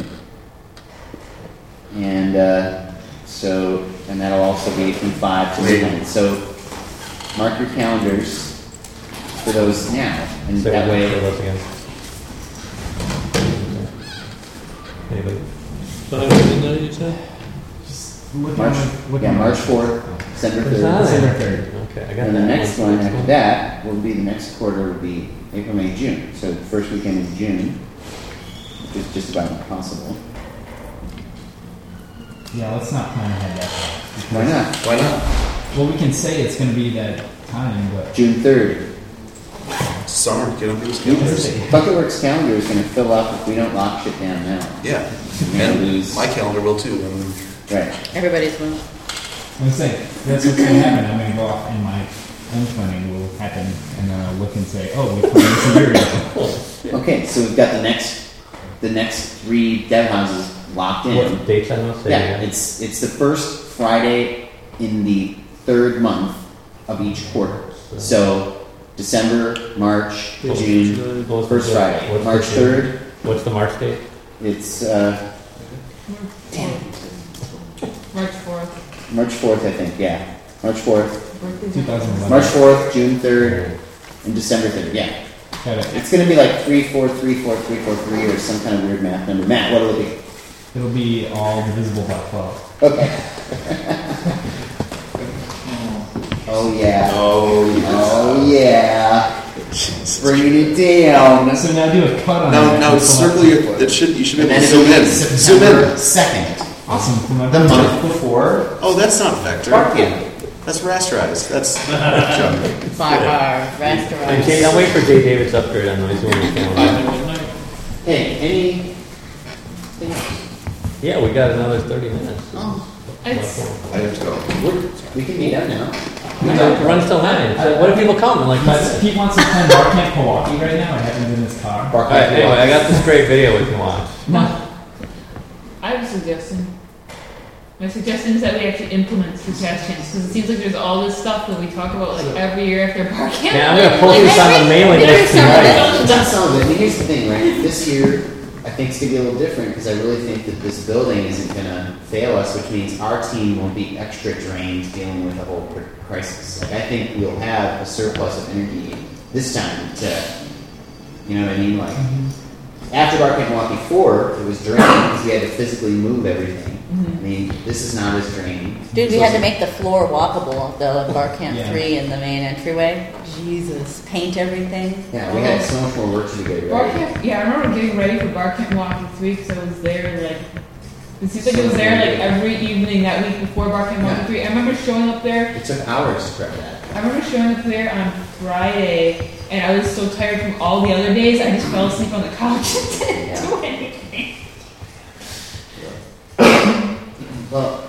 And and that'll also be from 5 to midnight. So mark your calendars for those now. And Say that what- way, say those again. Anybody? March 4th, December 3rd. December 3rd. Okay, I got And the that. next one after that will be the next quarter would be April, May, June. So the first weekend in June, which is just about impossible. Yeah, let's not plan ahead that far. Why not? Why not? Well, we can say it's going to be that time, but June 3rd. Summer, get on people's calendars. Bucketworks calendar is going to fill up if we don't lock shit down now. Yeah. We're gonna And lose. my calendar will too. I mean, Right. Everybody's one. I'm saying that's what's going to happen. I'm going to go off, and my own planning will happen, and then I'll look and say, "Oh, we planned this a year ago." Okay, so we've got the next 3 dev houses locked in. What dates I know? Say Yeah, again. it's the first Friday in the 3rd month of each quarter. So December, March, June, What's first the- Friday. what's the March date? 3rd, What's the March date? it's March 4th. March 4th, I think, yeah. March 4th. Birthday. 2011. March 4th, June 3rd, and December 3rd, yeah. Got it. It's going to be like 3-4-3-4-3-4-3 or some kind of weird math number. Matt, what'll it be? It'll be all divisible by 12. Okay. Oh yeah. Oh yeah. Bringing it down. So now do a cut on that. now circle your. You should be And able then to it'll zoom be in. Zoom September in. 2nd. Awesome. For my The birthday. month before. Oh, that's not vector. Bargain. That's rasterized. That's. By our And restaurant. Jay, I'll wait for Jay David's upgrade on noise when we can. Hey, anything else? Yeah, we got another 30 minutes. Oh, It's, I have to go. We can be done now. It runs till 9. So what if people come in like 5 minutes? Pete wants to play Bar Camp Milwaukee right now. It happens in his car. Alright, anyway, I got this great video we can watch. I have a suggestion. My suggestion is that we actually implement the cash chance because it seems like there's all this stuff that we talk about like every year after bar camp. Yeah, I'm gonna post this on the mailing list tonight. Not some of it. I mean, here's the thing, right? This year, I think it's going to be a little different because I really think that this building isn't going to fail us, which means our team won't be extra drained dealing with the whole crisis. Like, I think we'll have a surplus of energy this time to, you know what I mean? Like, after Bar Camp Milwaukee 4, it was drained because we had to physically move everything. I mean, this is not as draining. dude, we had to make the floor walkable, the Bar Camp Yeah. 3 in the main entryway. Jesus. Paint everything. Yeah, we had so much more work to do. Bar Right? camp, yeah, I remember getting ready for Bar Camp Milwaukee 3 because I was there like, it seems like it was there like every evening that week before Bar Camp Milwaukee 3. I remember showing up there. It took hours to prep that. I remember showing up there on Friday, and I was so tired from all the other days, I just fell asleep on the couch and didn't do anything. Well,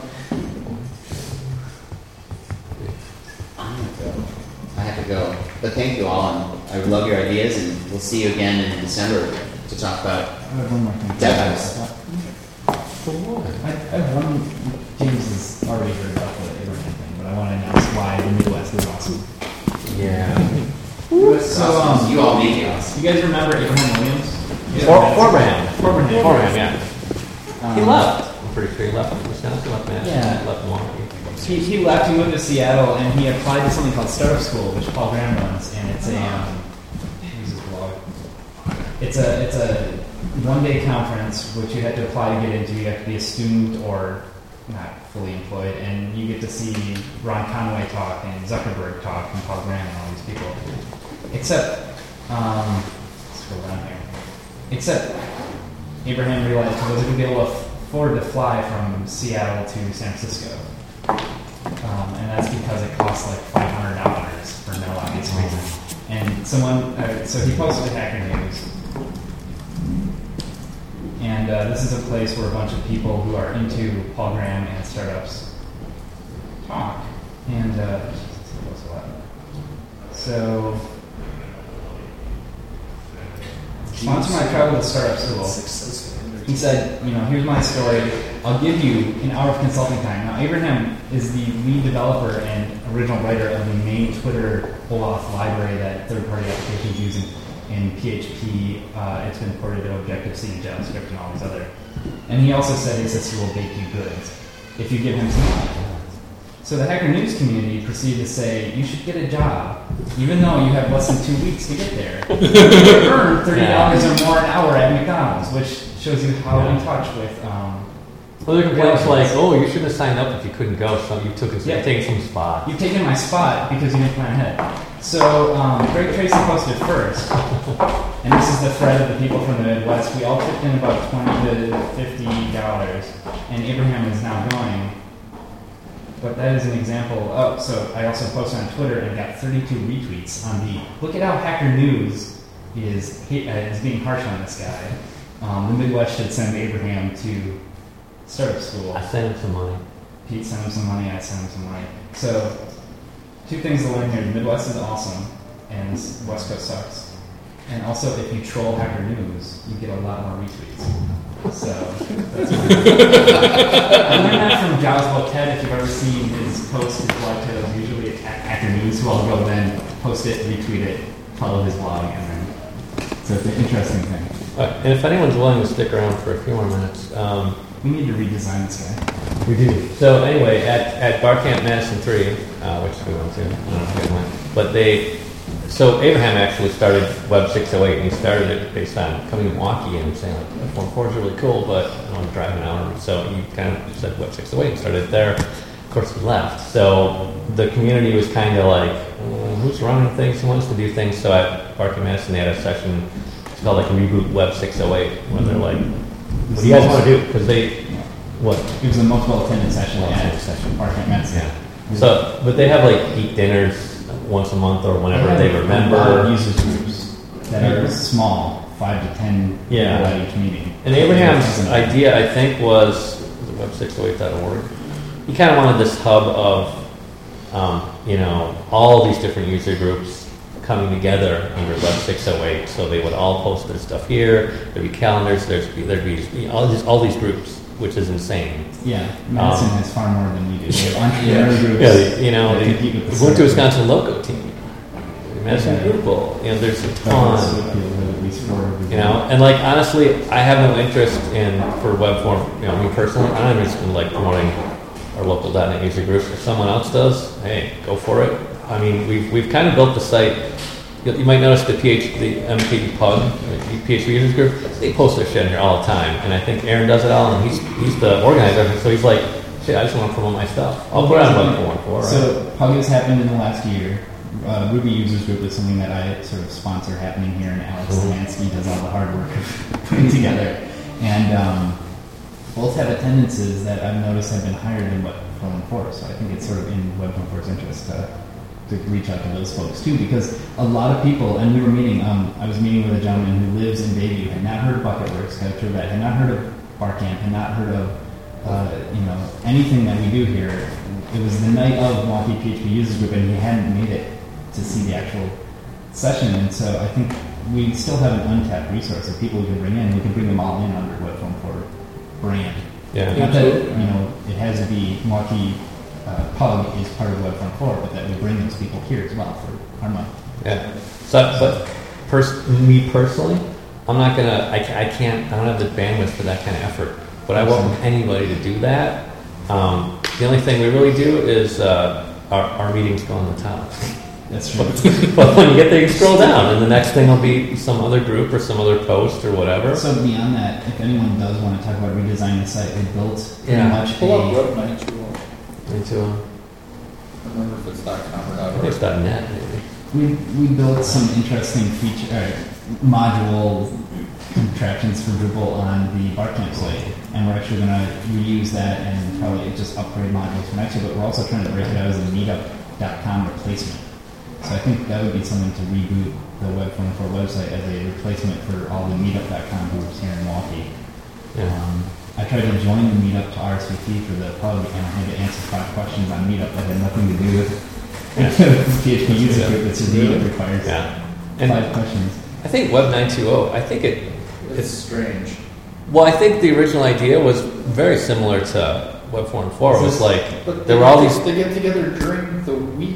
I have to go. But thank you all, and I love your ideas, and we'll see you again in December to talk about I have one more thing. DevOps. I have one. James has already heard about the Abraham thing, but I want to announce why the Midwest is awesome. Yeah. So, You all make it awesome. you guys remember Abraham Williams? Forbraham, yeah. He left. I'm pretty sure he left Wisconsin, left Madison, Yeah. left Milwaukee. He left, he moved to Seattle, and he applied to something called Startup School, which Paul Graham runs, and it's a, who's his blog? It's a one-day conference, which you have to apply to get into. You have to be a student or not fully employed, and you get to see Ron Conway talk, and Zuckerberg talk, and Paul Graham, and all these people. Except, scroll down here. Except, Abraham realized he wasn't going to be able to afford to fly from Seattle to San Francisco. And that's because it costs like $500 for no obvious reason. And someone, so he posted to Hacker News. And this is a place where a bunch of people who are into Paul Graham and startups talk. And so, sponsor my travel to Startup School. He said, here's my story. I'll give you an hour of consulting time. Now, Abraham is the lead developer and original writer of the main Twitter OAuth library that third-party applications use in PHP. It's been ported to Objective-C and JavaScript and all these other. And he also said his sister will bake you goods if you give him some money. So the Hacker News community proceeded to say, you should get a job, even though you have less than 2 weeks to get there. You earn $30 or more an hour at McDonald's, which shows you how in touch with. Well, there are complaints like, "Oh, you shouldn't have signed up if you couldn't go. So you took you've taken some spot. You've taken my spot because you didn't plan ahead." So Greg Tracy posted first, and this is the thread of the people from the Midwest. We all tipped in about $20 to $50, and Abraham is now going. But that is an example. Oh, so I also posted on Twitter and got 32 retweets on the. Look at how Hacker News is being harsh on this guy. The Midwest should send Abraham to Startup School. I sent him some money. Pete sent him some money, I sent him some money. So, two things to learn here. The Midwest is awesome, and the West Coast sucks. And also, if you troll Hacker News, you get a lot more retweets. So, that's I learned that from Joswell Ted. If you've ever seen his post, his blog titles usually attack Hacker News, who I'll go then post it, retweet it, follow his blog, and then. So, it's an interesting thing. And if anyone's willing to stick around for a few more minutes, we need to redesign this guy. We do. So anyway, at Barcamp Madison 3, which we went to, I don't know if you guys went, but so Abraham actually started Web 608, and he started it based on coming to Milwaukee and saying, like, F1.4 is really cool, but I don't want to drive an hour. So he kind of said Web 608 and started there. Of course, he left. So the community was kind of like, who's running things? Who wants to do things? So at Barcamp Madison, they had a session. It's called like Reboot Web 608, where they're like, what do you guys want to do? Because what? It was a multiple attended session at Barcamp Madison. Yeah. So, but they have like geek dinners once a month or whenever they remember. A lot of users groups that are small, 5 to 10 people at each meeting. And Abraham's idea, I think, was web608.org. He kind of wanted this hub of, all these different user groups coming together under Web 608, so they would all post their stuff here. There'd be calendars. There'd be all these groups, which is insane. Yeah, Madison has far more than we do. We have entrepreneur groups. Yeah, the went to Wisconsin Loco team. Madison Drupal. There's a ton. And like honestly, I have no interest for web form. Me personally, I'm not interested in like promoting our local .NET user groups. If someone else does, hey, go for it. I mean, we've kind of built the site. You might notice the MKE Pug, the PHP users group, they post their shit in here all the time. And I think Aaron does it all, and he's the organizer. So he's like, shit, I just want to promote my stuff. I'll put it on Web 4.4. So Pug has happened in the last year. Ruby Users Group is something that I sort of sponsor happening here, and Alex Delansky does all the hard work of putting together. And both have attendances that I've noticed have been higher than Web 4.4. So I think it's sort of in Web 4.4's interest to to reach out to those folks too, because a lot of people, and we were meeting, I was meeting with a gentleman who lives in Bayview, had not heard of Bucketworks, got to that, had not heard of Barcamp, had not heard of anything that we do here. It was the night of Milwaukee PHP Users Group, and he hadn't made it to see the actual session, and so I think we still have an untapped resource of people we can bring in. We can bring them all in under WebForm 4 brand. Yeah. Not that it has to be Milwaukee Pug is part of WebForm 4, but that we bring those people here as well for our money. Yeah. So, but me personally, I'm not gonna. I can't. I don't have the bandwidth for that kind of effort. But I welcome anybody to do that. The only thing we really do is our meetings go on the top. That's true. But when you get there, you scroll down, and the next thing will be some other group or some other post or whatever. So beyond that, if anyone does want to talk about redesigning the site, we built pretty much Pull up Web 920. I remember if it's .com or I think it's .net maybe. We built some interesting feature module contractions for Drupal on the Barcamp site, and we're actually going to reuse that and probably just upgrade modules for next year. But we're also trying to break it out as a Meetup.com replacement. So I think that would be something to reboot the WebForm 4 website as a replacement for all the Meetup.com groups here in Milwaukee. Yeah. I tried to join the Meetup to RSVP for the pub, and I had to answer 5 questions on Meetup that had nothing to do with the PHP user group. It's a Meetup requires 5 questions. I think Web 920. I think it's strange. Well, I think the original idea was very similar to WebForm 4. It was like there were all these. They get together during the week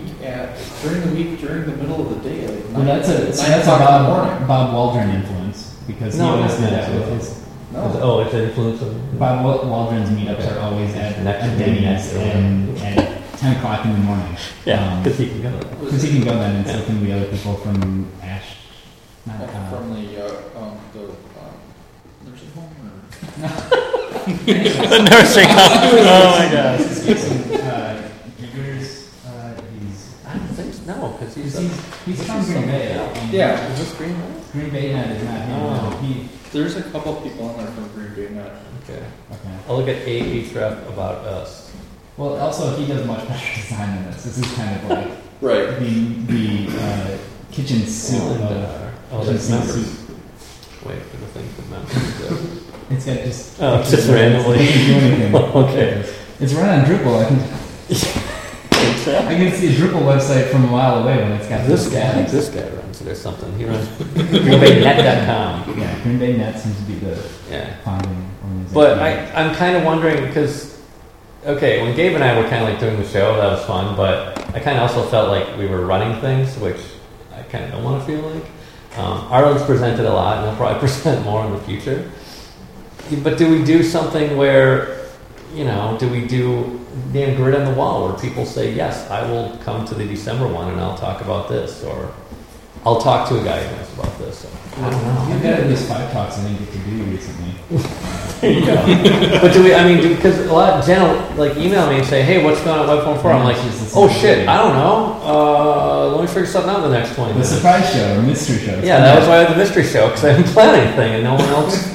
during the middle of the day. Like Well, that's a Bob Waldron influence, because he always did that with his. Oh, it's an influence of Bob Waldron's meetups are always at Denny's and at 10 o'clock in the morning. Yeah, because he can go. Because he can go then, and so can the other people from Ash. From the nursing home The nursing home. Oh my gosh. I don't think so. No, because he's from Green Bay. Yeah, is this Green Bay? Green Bay Net is not him. Oh. There's a couple people on there from Green Bay Net. Okay. I'll look at Ahrefs About Us. Well, also he does much better design than this. This is kind of like right. The kitchen soup. There's members. Wait for the thing for members. It's got just just randomly. It doesn't do anything. Okay. It's run on Drupal. I can see a Drupal website from a mile away when it's got this guy runs it or something. He runs GreenBayNet.com. Yeah, Green Bay Net seems to be the founding organization. But I'm kind of wondering because, when Gabe and I were kind of like doing the show, that was fun. But I kind of also felt like we were running things, which I kind of don't want to feel like. Arlen's presented a lot, and he'll probably present more in the future. But do we do something where, do we do damn grid on the wall where people say, yes, I will come to the December one and I'll talk about this, or I'll talk to a guy who knows about this. I don't know. You've had at least 5 talks I didn't get to do recently. There you go. But because a lot of Jen will email me and say, hey, what's going on at WebForm 4? I'm like, oh shit, I don't know. Let me figure something out in the next 20 minutes. The surprise show, or mystery show. Yeah, that was why I had the mystery show, because I didn't plan anything and no one else.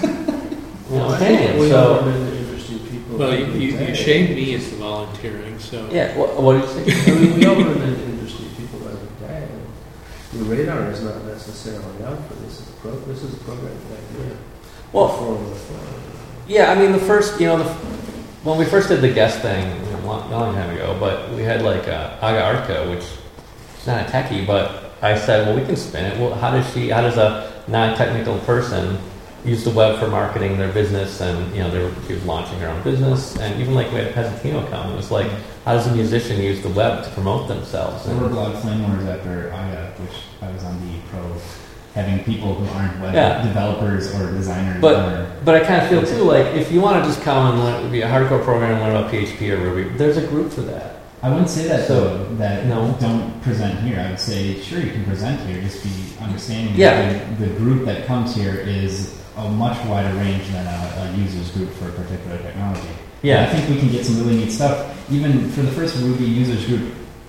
Well, you shamed me as volunteering, so. Yeah, what did you say? We all run into interesting people every day. The radar is not necessarily out for this. This is a program idea. Well, yeah, I mean, the first, when we first did the guest thing a long time ago, but we had Aga Artko, which is not a techie, but I said, well, we can spin it. Well, how does a non-technical person use the web for marketing their business? And she was launching her own business, and even we had Pesentino come. It was like, how does a musician use the web to promote themselves? There were blog flame wars after Aga, which I was on the pro, having people who aren't web developers or designers. But I kind of feel too if you want to just come and be a hardcore programmer and learn about PHP or Ruby, there's a group for that. I wouldn't say that don't present here. I would say sure you can present here, just be understanding that the group that comes here is a much wider range than a user's group for a particular technology. Yeah, I think we can get some really neat stuff. Even for the first Ruby users group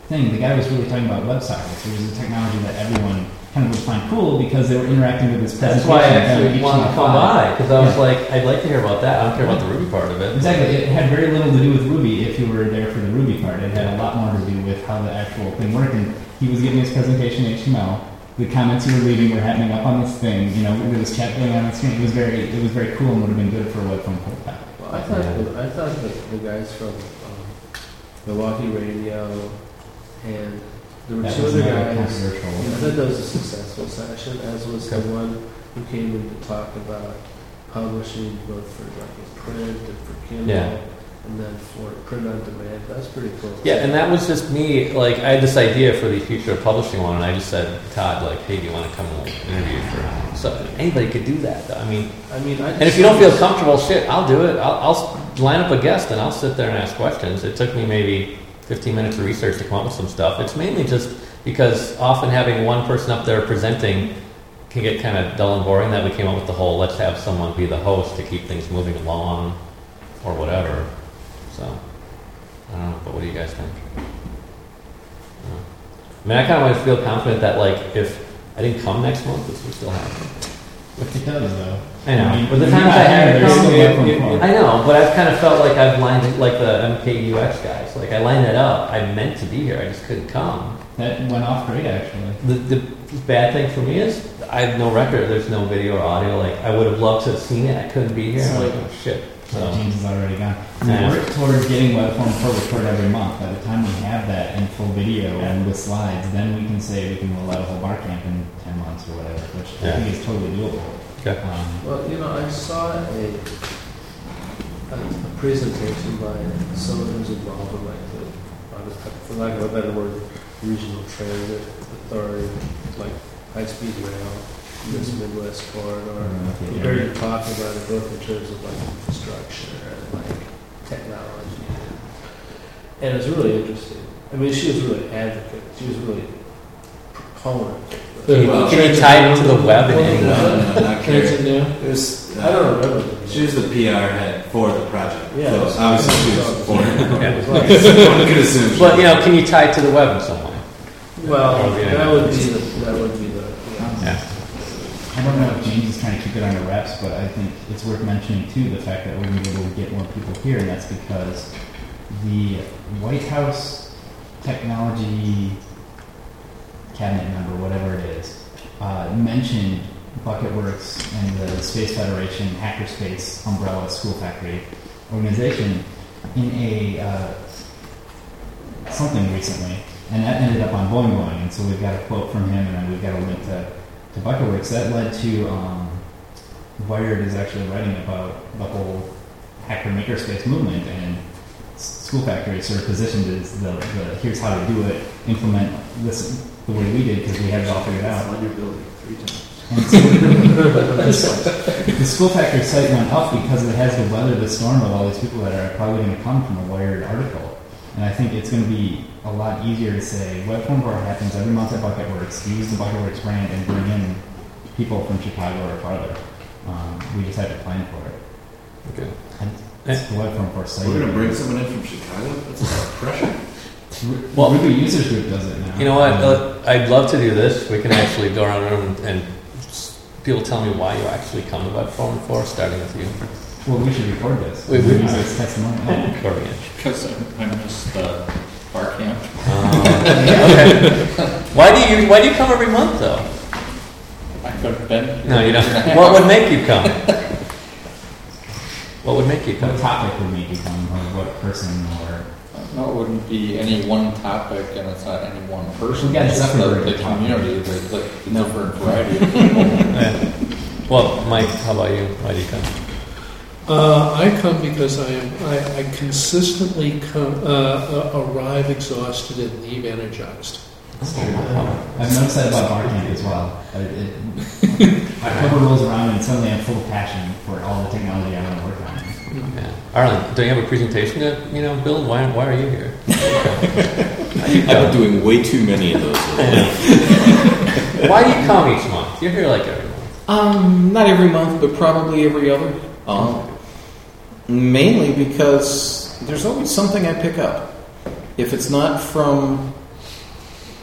thing, the guy was really talking about WebSockets, which is a technology that everyone kind of would find cool because they were interacting with this That's presentation. why I actually of wanted to HTML5. come by, because I was Yeah. like, I'd like to hear about that. I don't care about the Ruby part of it. Exactly. It had very little to do with Ruby if you were there for the Ruby part. It had a lot more to do with how the actual thing worked. And he was giving his presentation in HTML. The comments you were reading were happening up on this thing. You know, there was chat going on the screen. It was very cool and would have been good for web phone profile. Well, I thought that the guys from Milwaukee Radio and there were That two was other another guys. controversial. I thought that was a successful session, as was the one who came in to talk about publishing both for like print and for Kindle, Yeah. and then for print on demand. That's pretty cool. Yeah, and that was just me. Like, I had this idea for the future of publishing one, and I just said to Todd, like, hey, do you want to come and interview for? So anybody could do that. Though. I mean, and if you don't feel comfortable, shit, I'll do it. I'll line up a guest and I'll sit there and ask questions. It took me maybe 15 minutes of research to come up with some stuff. It's mainly just because often having one person up there presenting can get kind of dull and boring. That we came up with the whole let's have someone be the host to keep things moving along or whatever. So, I don't know, but what do you guys think? I mean, I kind of want to feel confident that, like, if I didn't come next month, this would still happen. It does, though. I know. I mean, But the you're times not I had there, to come, you're still up on I know, but I've kind of felt like I've lined it, like the MKUX guys. Like, I lined it up. I meant to be here. I just couldn't come. That went off great, actually. The bad thing for me is I have no record. There's no video or audio. Like, I would have loved to have seen it. I couldn't be here. I'm like, oh, shit. So, James is already gone. We Yeah. work towards getting Webform Pro record every month. By the time we have that in full video and with slides, then we can say we can roll out a whole bar camp in 10 months or whatever, which I think is totally doable. Okay. Well, you know, I saw a presentation by someone who's involved in like for lack of a better word, regional transit authority, like high-speed rail, this Midwest corridor. We heard you talk about it both in terms of like infrastructure and like technology, and it was really interesting. I mean, she was really advocate. She was really proponent. Can you tie it to the web in any way? No, not Carrie. It was, I don't remember. She was the PR head for the project. Yeah. So obviously she was for it. Yeah. One could assume. But, you know, can you tie it to the web in some way? Well, that would be the yeah. I don't know if James is trying to keep it under wraps, but I think it's worth mentioning too the fact that we're going to be able to get more people here, and that's because the White House technology cabinet member, whatever it is, mentioned Bucketworks and the Space Federation Hackerspace umbrella school factory organization in a something recently, and that ended up on Boing Boing, and so we've got a quote from him, and then we've got a link to Bucketworks. That led to Wired is actually writing about the whole hacker makerspace movement, and School Factory is sort of positioned as the here's how to do it, implement this the way we did because we had it all figured out. on your building 3 times. And so the School Factory site went up because it has to weather the storm of all these people that are probably going to come from a Wired article. And I think it's going to be a lot easier to say Webform Bar happens every month at Bucketworks. Use the Bucketworks brand and bring in people from Chicago or farther. We just have to plan for it. Okay. And it's the Webform Bar site. We're going to bring someone in from Chicago? That's a lot of pressure. Well, Ruby Users Group does it now. You know what? I'd love to do this. We can actually go around the room and people tell me why you actually come to Webform for, starting with you. Well, we should record this. We use it as testimony. Recording it. Because I missed the bar camp. Okay. Why do you come every month though? I could have been. No, you don't. What would make you come? What would make you come? What topic would make you come, or what person, or No, it wouldn't be any one topic, and it's not any one person. We got It's just Zuckerberg the to talk. community, the different variety of people. Yeah. Well, Mike, how about you? Why do you come? I come because I consistently arrive exhausted and leave energized. I've noticed that about Barcamp as well. October rolls around and suddenly I'm full of passion for all the technology I want to work on. Yeah. Arlen, don't you have a presentation to build? Why are you here? I've been doing way too many of those. Why do you come each month? You're here like every month. Not every month, but probably every other. Mainly because there's always something I pick up. If it's not from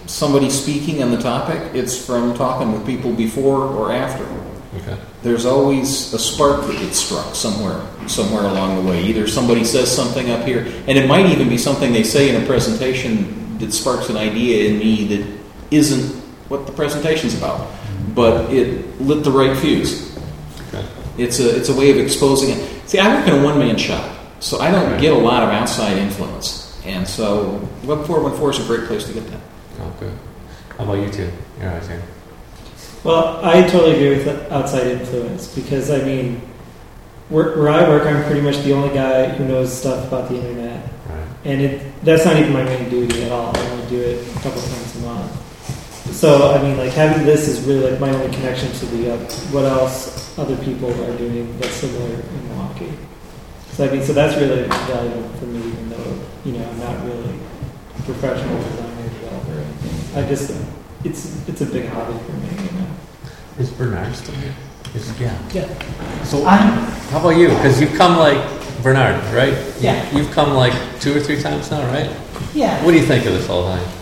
somebody speaking on the topic. It's from talking with people before or after. Okay. There's always a spark that gets struck somewhere along the way. Either somebody says something up here, and it might even be something they say in a presentation that sparks an idea in me that isn't what the presentation's about, but it lit the right fuse. Okay. It's a way of exposing it. See, I work in a one-man shop, so I don't get a lot of outside influence, and so Web 414 is a great place to get that. Oh, good. How about you two? Your eyes here. Well, I totally agree with outside influence because, I mean, where I work, I'm pretty much the only guy who knows stuff about the internet. Right. And that's not even my main duty at all. I only do it a couple times a month. So, I mean, like, having this is really, like, my only connection to the what else other people are doing that's similar in Milwaukee. So, I mean, so that's really valuable for me, even though, you know, I'm not really a professional designer, developer, or anything. It's a big hobby for me, you know. Is Bernard still here? Yeah. So, I'm- how about you? Because you've come like Bernard, right? Yeah. You've come like 2 or 3 times now, right? Yeah. What do you think of this whole thing?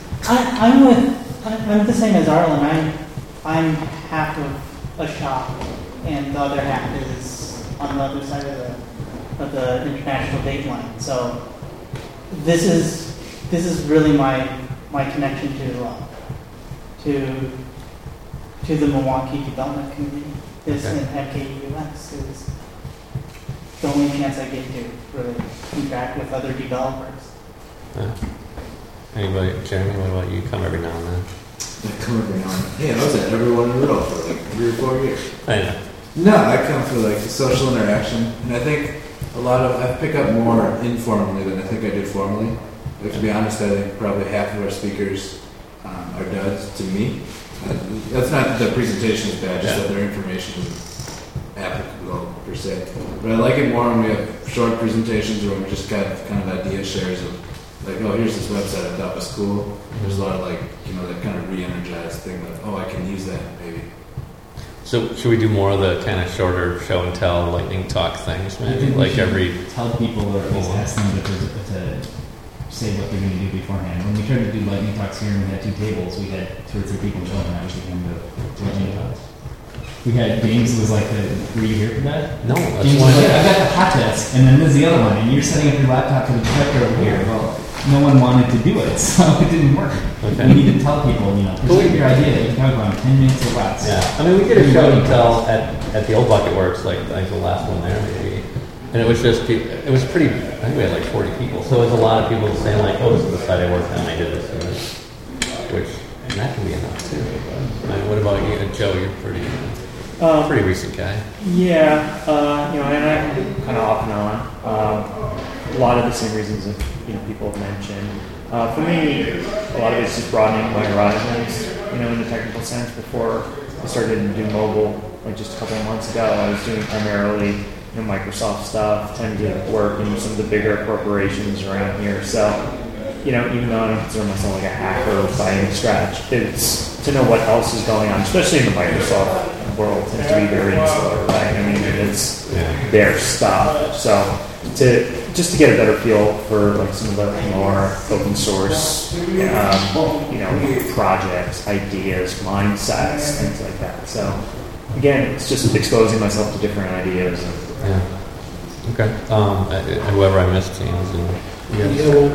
I'm the same as Arlen. I'm half of a shop, and the other half is on the other side of the international date line. So this is really my connection to the Milwaukee development community. This Okay. and MKUX is the only chance I get to really interact with other developers. Anybody, Jeremy, what about you? Come every now and then. I come every now and then. Yeah, I was at every one in a row for like 3 or 4 years. I know. No, I come for like the social interaction, and I think I pick up more informally than I think I did formally. Like, to be honest, I think probably half of our speakers are duds to me. That's not that the presentation is bad, just that their information is applicable per se. But I like it more when we have short presentations or when we just got kind of idea shares of like, oh, here's this website I thought was cool. There's a lot of like, you know, that kind of re-energized thing like, oh, I can use that maybe. So should we do more of the kind of shorter show and tell lightning talk things, maybe? Like every tell people or at least ask them to say what they're going to do beforehand. When we tried to do lightning talks here and we had 2 tables, we had 2 or 3 people showing that we became the lightning talks. We had James was like were you here for that? No, that's James why was like, I got the hot desk, and then there's the other one, and you're setting up your laptop to the projector over here. Well, no one wanted to do it, so it didn't work. Okay. We need to tell people, you know, present your idea. You can talk about 10 minutes or less. Yeah, I mean, we did a show and tell at the old Bucket Works, like I think the last one there maybe, and it was just it was pretty. I think we had like 40 people, so it was a lot of people saying like, "Oh, this is the site I worked on. I did this and this," which and that can be enough too. But, I mean, what about you, Joe? You're pretty recent guy. Yeah, you know, and I'm kind of off and on. A lot of the same reasons that people have mentioned. For me, a lot of it's just broadening my horizons, you know, in the technical sense. Before I started to do mobile, like just a couple of months ago, I was doing primarily Microsoft stuff, tend to work in some of the bigger corporations around here. So, you know, even though I don't consider myself like a hacker by any stretch, it's to know what else is going on, especially in the Microsoft world, tends to be very insular, right? I mean, it's their stuff. So just to get a better feel for like some of the more open source, projects, ideas, mindsets, things like that. So again, it's just exposing myself to different ideas. Yeah. Okay. Whoever I missed, James. Yeah. Well,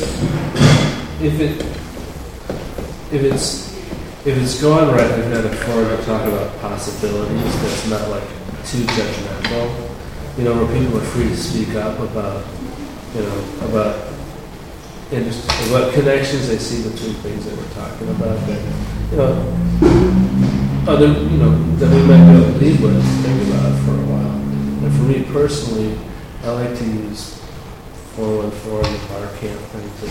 if it's going right, I've had a forum to talk about possibilities that's not like too judgmental. You know, where people are free to speak up about what connections they see between things that we're talking about that, that we might be able to lead with and think about for a while. And for me personally, I like to use 414 and Barcamp thing to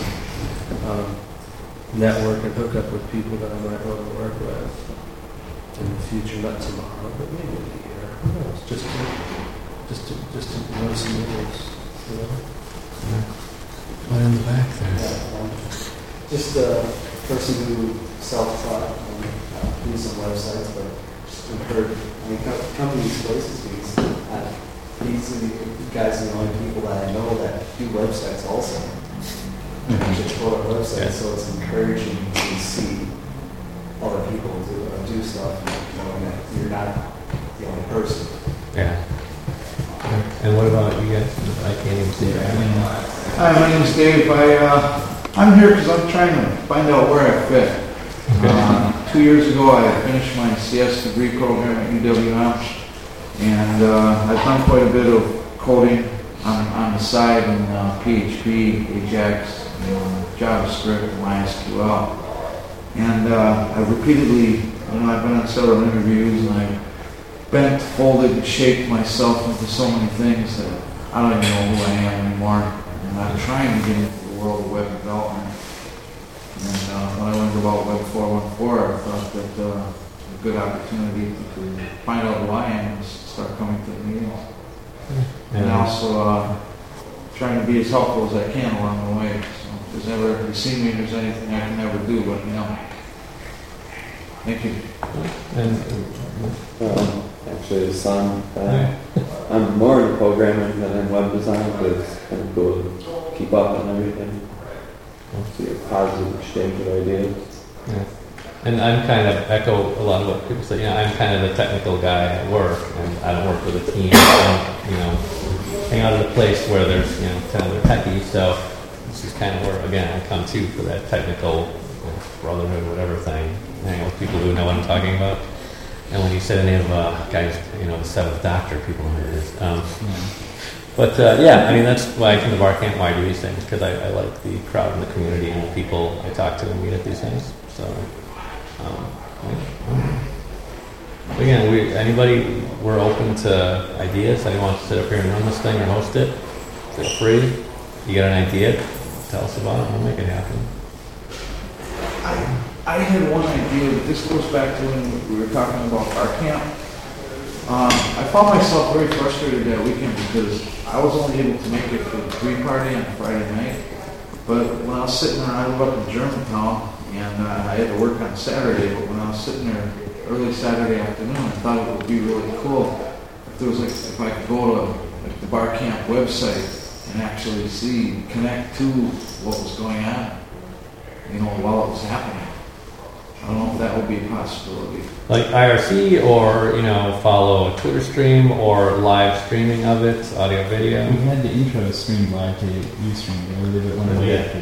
network and hook up with people that I might want to work with in the future, not tomorrow, but maybe in a year. Who knows? Just to know some names, you know. Right in the back there. Yeah, just a person who self-taught using websites, but just heard companies, places, these are the guys are the only people that I know that do websites also. just go to our website, so it's encouraging to see other people do stuff. You know, and you're not the only person. Yeah. And what about you guys? I can't even see that. Hi, my name is Dave. I'm here because I'm trying to find out where I fit. 2 years ago, I finished my CS degree program at UWM, and I've done quite a bit of coding on the side in PHP, Ajax, JavaScript, MySQL. And I've repeatedly, I've been on several interviews, and I've bent, folded, and shaped myself into so many things that I don't even know who I am anymore. And I'm trying to get into the world of web development. And when I learned about Web 4.14, I thought that a good opportunity to find out who I am is start coming to the meetings. And also trying to be as helpful as I can along the way. So if you see me, there's anything I can ever do, let me know. Thank you. Actually, son, I'm more into programming than in web design, but it's kind of cool to keep up on everything. See a positive exchange of ideas. Yeah. And I'm kind of echo a lot of what people say. I'm kind of the technical guy at work, and I don't work with a team. I don't, hang out at a place where there's, 10 other techies. So this is kind of where, again, I come to for that technical brotherhood, whatever thing. Hang out with people who know what I'm talking about. And when you say the name of a guy, the seventh doctor, people know who it is. But that's why I come to Bar Camp, why I do these things, because I like the crowd and the community and the people I talk to and meet at these things. So, again, we're open to ideas. Anyone wants to sit up here and run this thing or host it, feel free. You got an idea, tell us about it, we'll make it happen. I had one idea, but this goes back to when we were talking about Bar Camp. I found myself very frustrated that weekend because I was only able to make it for the pre-party on Friday night. But when I was sitting there, I live up in Germantown, and I had to work on Saturday. But when I was sitting there early Saturday afternoon, I thought it would be really cool if there was if I could go to the Bar Camp website and actually connect to what was going on, while it was happening. I don't know if that would be a possibility. Like IRC, or follow a Twitter stream, or live streaming of it, audio, video. We had the intro streamed live to Ustream. It went away after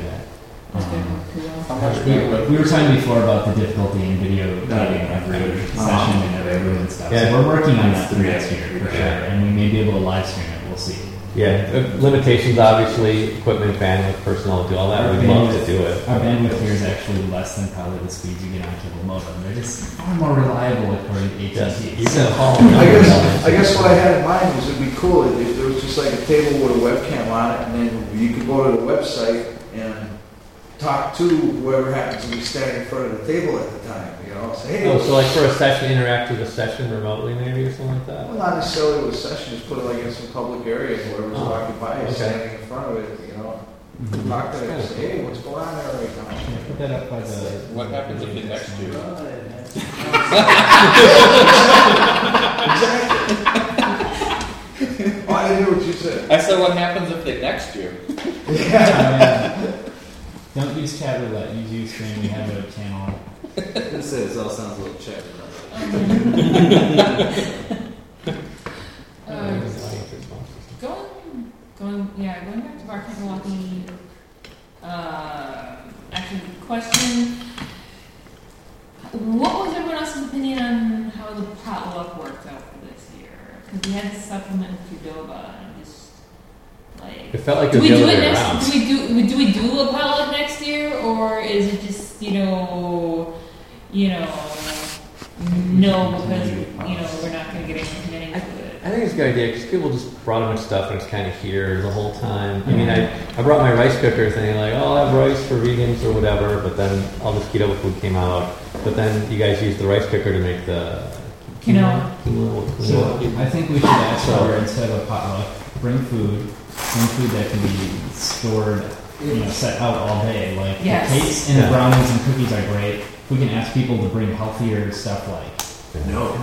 that. We were talking before about the difficulty in video editing every session and every room and stuff. Yeah. So we're working on that for next year for sure, and we may be able to live stream it. We'll see. Yeah, limitations obviously, equipment, bandwidth, personnel, do all that. We'd love to do it. Our bandwidth here is actually less than probably the speeds you get on cable modem. They're just far more reliable according to AT&T. I guess what I had in mind was it'd be cool if there was just like a table with a webcam on it, and then you could go to the website and talk to whoever happens to be standing in front of the table at the time. Say, hey. So like for a session, interact with a session remotely, maybe, or something like that. Well, not necessarily with a session. Just put it in some public area, and whoever's walking by is standing in front of it. Talk to them and say, hey, what's going on there right now? Yeah, put that up by the. What happens if they next to you? I didn't hear what you said. I said, what happens if they next you? Don't use chat roulette. Use Ustream. We have a channel. This all sounds a little chat. Going back to Bar Camp Milwaukee. Actually, question: what was everyone else's opinion on how the potluck worked out for this year? Because we had to supplement with Qdoba, and just it felt like it was the other way around. Do we do a potluck next year, or is it just no, because we're not going to get anything committing to it? I think it's a good idea because people just brought a bunch of stuff and it's kind of here the whole time. I mean, I brought my rice cooker thing, like, I'll have rice for vegans or whatever, but then all this keto food came out. But then you guys used the rice cooker to make the quinoa. So I think we should ask for, instead of a potluck, bring food that can be stored, set out all day. Like the cakes and the brownies and cookies are great. We can ask people to bring healthier stuff like no.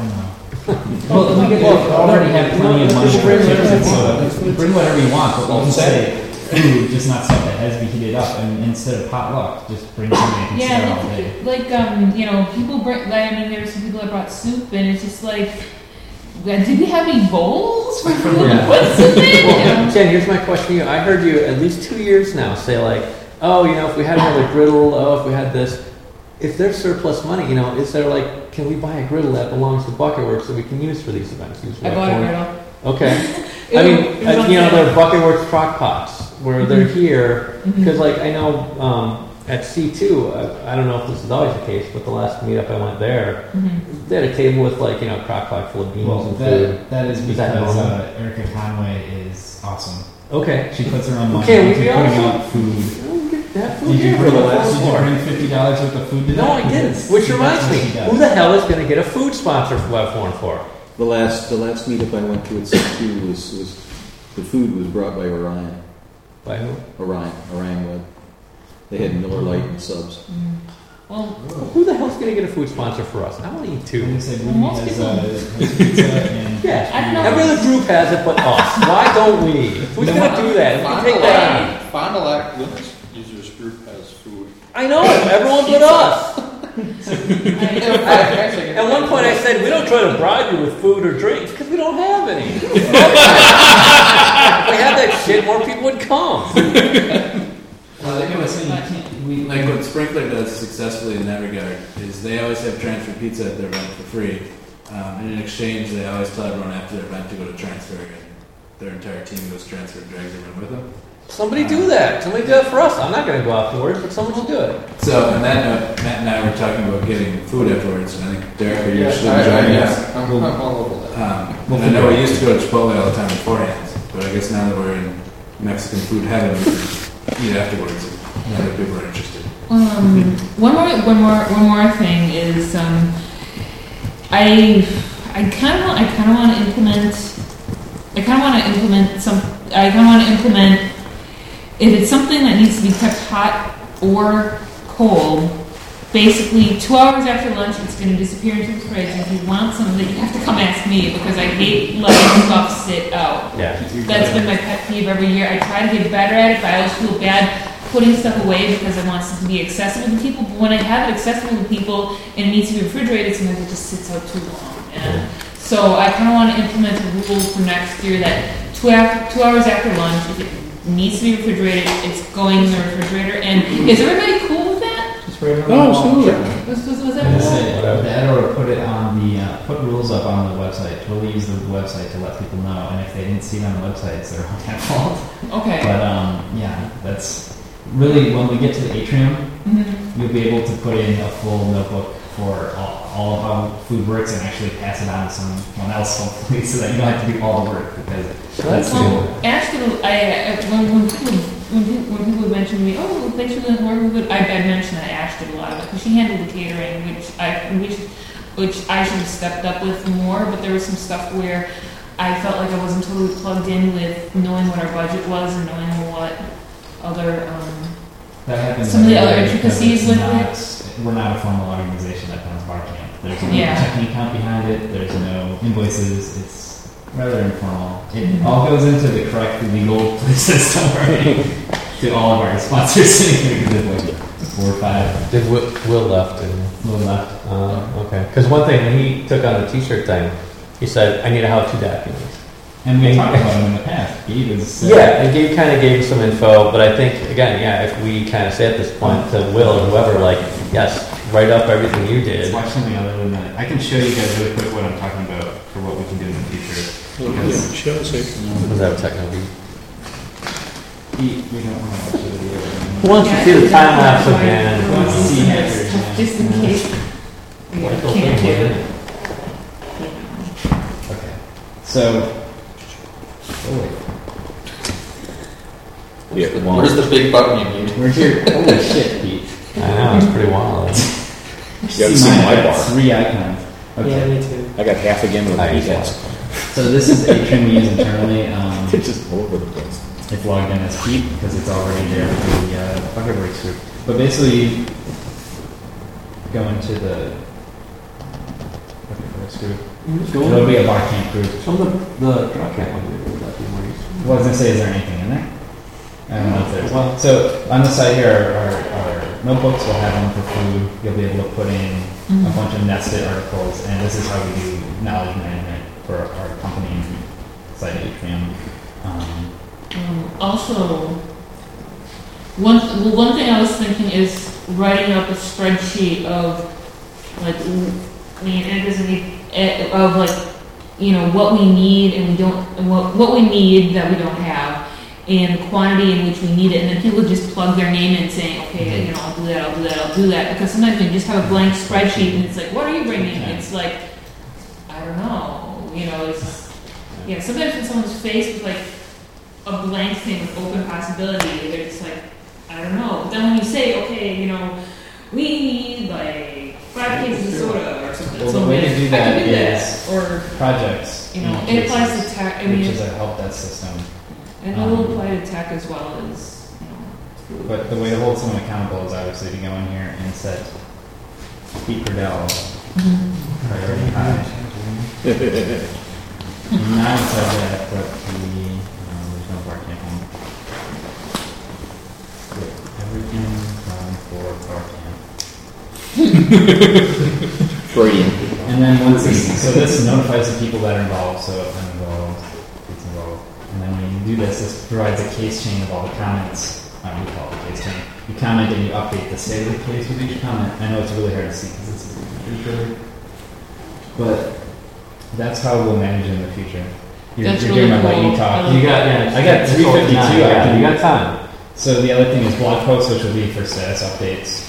Well, we already have plenty of money for chips and soda. Bring whatever you want, but we'll just say food, just not stuff that has to be heated up. And instead of potluck, just bring something and sit there all day. like people bring. I mean, there were some people that brought soup, and it's just like, did we have any bowls for food? Yeah. What's in it? Well, Jen, here's my question to you. I heard you at least 2 years now say like, oh, if we had another griddle, if we had this. If there's surplus money, is there like, can we buy a griddle that belongs to Bucket Works that we can use for these events? I bought a griddle. Okay. I mean, they're Bucket Works crock pots where they're here because, like, I know at C2, I don't know if this is always the case, but the last meetup I went there, they had a table with like a crock pot full of beans and food. That is because that normal? Erica Conway is awesome. Okay. She puts her own money Okay, into we putting also- out food. That food Did you here bring for the last $50 worth of food to No, that? I didn't. Because Which reminds that's what me, she does. who the hell is going to get a food sponsor for Web 4 and 4? The last meetup I went to at C2 was the food was brought by Orion. By who? Orion Web. They had Miller Lite and subs. Well, who the hell's going to get a food sponsor for us? I want to eat too. most people. pizza and Yeah, every other group has it but us. Why don't we? Who's going to do that? Who can take that on? Fond du Lac Women's Users Group has food. I know, everyone but us. At one point I said, we don't try to bribe you with food or drinks because we don't have any. If we had that shit, more people would come. Like I was saying, like what Sprinkler does successfully in that regard is they always have transfer pizza at their event for free. And in exchange, they always tell everyone after their event to go to transfer, and their entire team goes transfer and drags everyone with them. Somebody do that. Somebody do that for us. I'm not going to go afterwards, but someone will do it. So, on that note, Matt and I were talking about getting food afterwards, and I think Derek, are you interested in I joining guess. us? I'm all over that. And I know we used to go to Chipotle all the time beforehand, but I guess now that we're in Mexican food heaven, we can eat afterwards. And other people are interested. One more thing is I kind of want to implement if it's something that needs to be kept hot or cold. Basically, 2 hours after lunch, it's going to disappear into the fridge. If you want something, you have to come ask me because I hate letting stuff sit out. Yeah. That's been my pet peeve every year. I try to get better at it, but I always feel bad putting stuff away because I want it to be accessible to people. But when I have it accessible to people and it needs to be refrigerated, sometimes it just sits out too long. And so I kind of want to implement a rule for next year that 2 hours after lunch, if it needs to be refrigerated, it's going in the refrigerator. And is everybody cool with that? Absolutely. Was that that or put it on put rules up on the website. Totally use the website to let people know. And if they didn't see it on the website, it's their own fault. Okay. But that's really when we get to the atrium, you'll be able to put in a full notebook for all of how food works and actually pass it on to someone else, hopefully, so that you don't have to do all the work because that's Ashton, when people would mention to me, oh, thanks for the work with it, I mentioned that Ash did a lot of it because she handled the catering, which I should have stepped up with more. But there was some stuff where I felt like I wasn't totally plugged in with knowing what our budget was and knowing what other some of the other intricacies with it. We're not a formal organization that runs bar camp. There's no checking account behind it. There's no invoices. It's rather informal. It all goes into the correct legal system to all of our sponsors sitting here. Like 4 or 5. Did Will left? Will left. Okay. Because one thing when he took on the T-shirt thing, he said, "I need a how-to document." And we talked about him in the past. Gabe is and Gabe kind of gave some info, but I think again, if we kind of say at this point to Will or whoever, like, yes, write up everything you did. Watch something other than that. I can show you guys really quick what I'm talking about for what we can do in the future. Show us it. Was that techno beat? We don't want to watch the video. Who wants to see the time lapse again? Who wants to see hackers? Just in case. Can't do it. Okay. So. Where's the big button you need? Where's your holy shit, Pete? I know, it's pretty wild. You haven't seen my bar. 3 icons. Okay. Yeah, me too. I got half again with I the use details. So this is Atrium we use internally. It's just all over the place. It's logged in as Pete because it's already there for the Bucket Works group. But basically, go into the Bucket Works group. It'll be a bar camp group. Some of the drop camp would be more useful. What was I going to say? Is there anything in there? I don't know if there's one. So on the side here, our notebooks will have one for food. You'll be able to put in a bunch of nested articles, and this is how we do knowledge management for our company inside Atrium. Also, one thing I was thinking is writing up a spreadsheet of like, I mean, it doesn't need of like, you know, what we need and we don't, and what we need that we don't have, and the quantity in which we need it, and then people just plug their name in saying, okay, you know, I'll do that, I'll do that, I'll do that, because sometimes you just have a blank spreadsheet and it's like, what are you bringing? And it's like, I don't know, you know, it's, yeah, sometimes when someone's faced with like a blank thing with open possibility, they're just like, I don't know. But then when you say, okay, you know, we need like 5 cases of soda or something, Well, so the way to do that I can do is that. Or projects. you know, in it applies cases, to tech. I mean, which is a help desk system. and it will apply to tech as well as, you know. But the way to hold someone accountable is obviously to go in here and set Pete Cordell priority high. Not inside that, but there's no bar camp one. Everything from for bar camp. Freudian. And then once so this notifies the people that are involved, so if I'm involved, it's involved. And then when you do this, this provides a case chain of all the comments. We call it a case chain. You comment and you update the state of the case with each comment. I know it's really hard to see because it's pretty short. But that's how we'll manage it in the future. You're That's doing really my cool. lightning talk. I I got 352. Yeah, you got time. So the other thing is blog posts, which will be for status updates.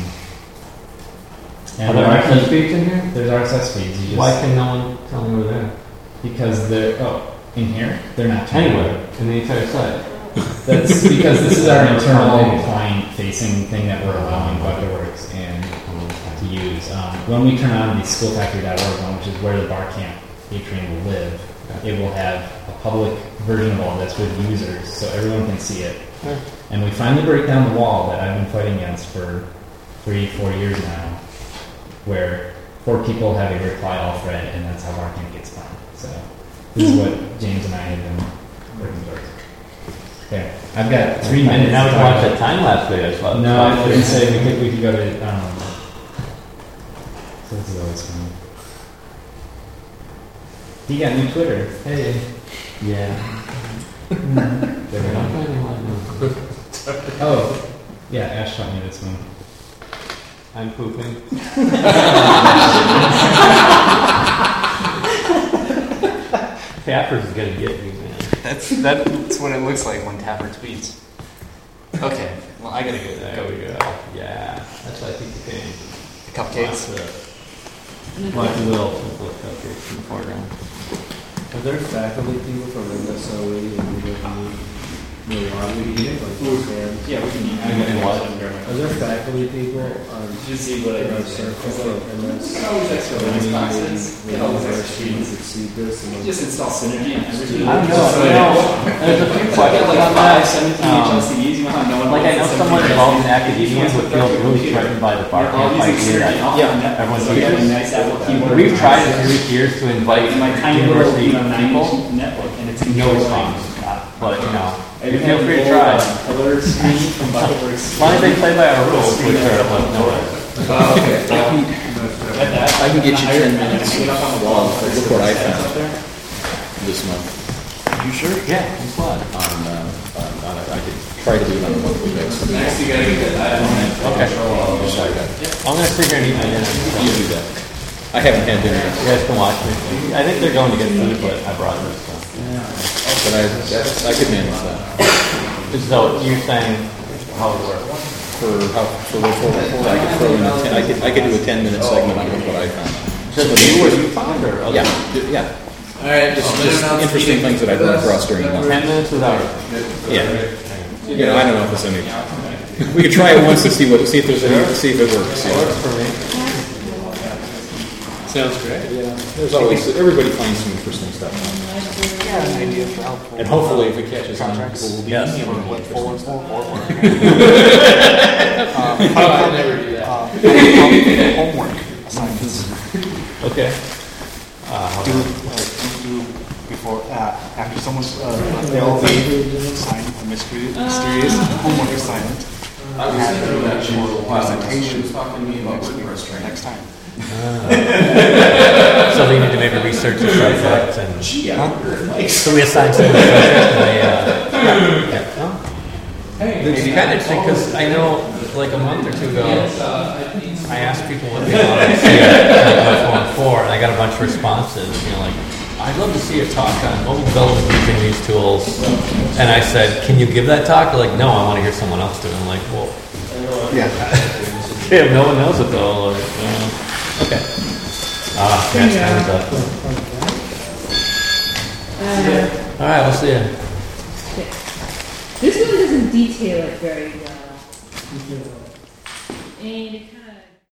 Are there RSS feeds in here? There's RSS feeds. You just, Why can no one tell me where they're? Because they're in here. They're not Anywhere in the entire site. That's because this is our internal client-facing thing that we're allowing Vectorworks and to use. When we turn on the schoolfactory.org one, which is where the bar camp Atrium will live, it will have a public version of all this with users, so everyone can see it. And we finally break down the wall that I've been fighting against for 3-4 years now, where 4 people have a reply all thread, and that's how bar camp gets done. So this is what James and I have been working towards. Okay, I've got 3 minutes. Now we can watch that time lapse video. So no, I was going to say we could go to. So this is always fun. He got new Twitter. Hey. Yeah. There we go. Oh, yeah. Ash taught me this one. I'm pooping. Tappers is gonna get me, man. That's what it looks like when Tapper tweets. Okay, well I gotta go. There we go. Yeah, that's what I think you can. Cupcakes. Lots of little cupcakes in the foreground. Are there faculty people from MSOE and really want to eat it? Like Yeah, we can eat. Are there faculty people on Did you see what I wrote? circle from MS? I always extra nice classes. Get all those extra students sheets. that see this and Just install Synergy and everything. I don't know. There's a few questions like on 5, that. 17 HLCEs, you know how no one Like I know wants someone 17 involved in HLCEs. academia would feel really threatened by the bar All camp using idea Synergy. that everyone's So you have a using. nice Apple keyboard. We've tried it for years to invite in my tiny little, university you know, 9 people. network, and it's No response. But you know, you feel free to try. Color screen from Bucketworks. As long as they play by our rules, which are like no way. I can get you 10 minutes of what I found this month. You sure? Yeah, it's fun. I could try to do it on a monthly basis. Next, you gotta get that. Okay. Just like that. I'm gonna sit here and eat my dinner. You do that. I haven't had dinner yet. You guys can watch me. I think they're going to get food, but I brought this. So. But I could manage that. So you're saying how it works? For I could throw in I could do a 10-minute segment on what I found. Just you or you found or other? Yeah. All right, just interesting things that I run across during the month. 10 minutes without. Yeah. You know, I don't know if it's any. We could try it once to see if there's any, see if it works. It works for me. Sounds great. Yeah. There's always everybody finds some interesting stuff. Yeah, an idea for helpful. And hopefully, if it catches on, contracts. people will be Yes. amenable to What it. full and full forward. I never do that. Homework assignments. Okay. Do before, after someone's, they'll sign a mysterious homework assignment. I was Have thinking their that she was actual presentation. presentation Talking to me about next time. So they need to maybe research the subject and. So we assigned someone a subject and they. Yeah. Oh. It's kind of interesting because I know, like a month or two ago, I asked people what they wanted to see on Forum 4, and I got a bunch of responses. Like, I'd love to see a talk on mobile development using these tools. And I said, can you give that talk? They're like, no, I want to hear someone else do it. I'm like, well, yeah. Okay, no one knows it though. Like, okay. Time's up. All right, we'll see you. This one doesn't detail it very well. And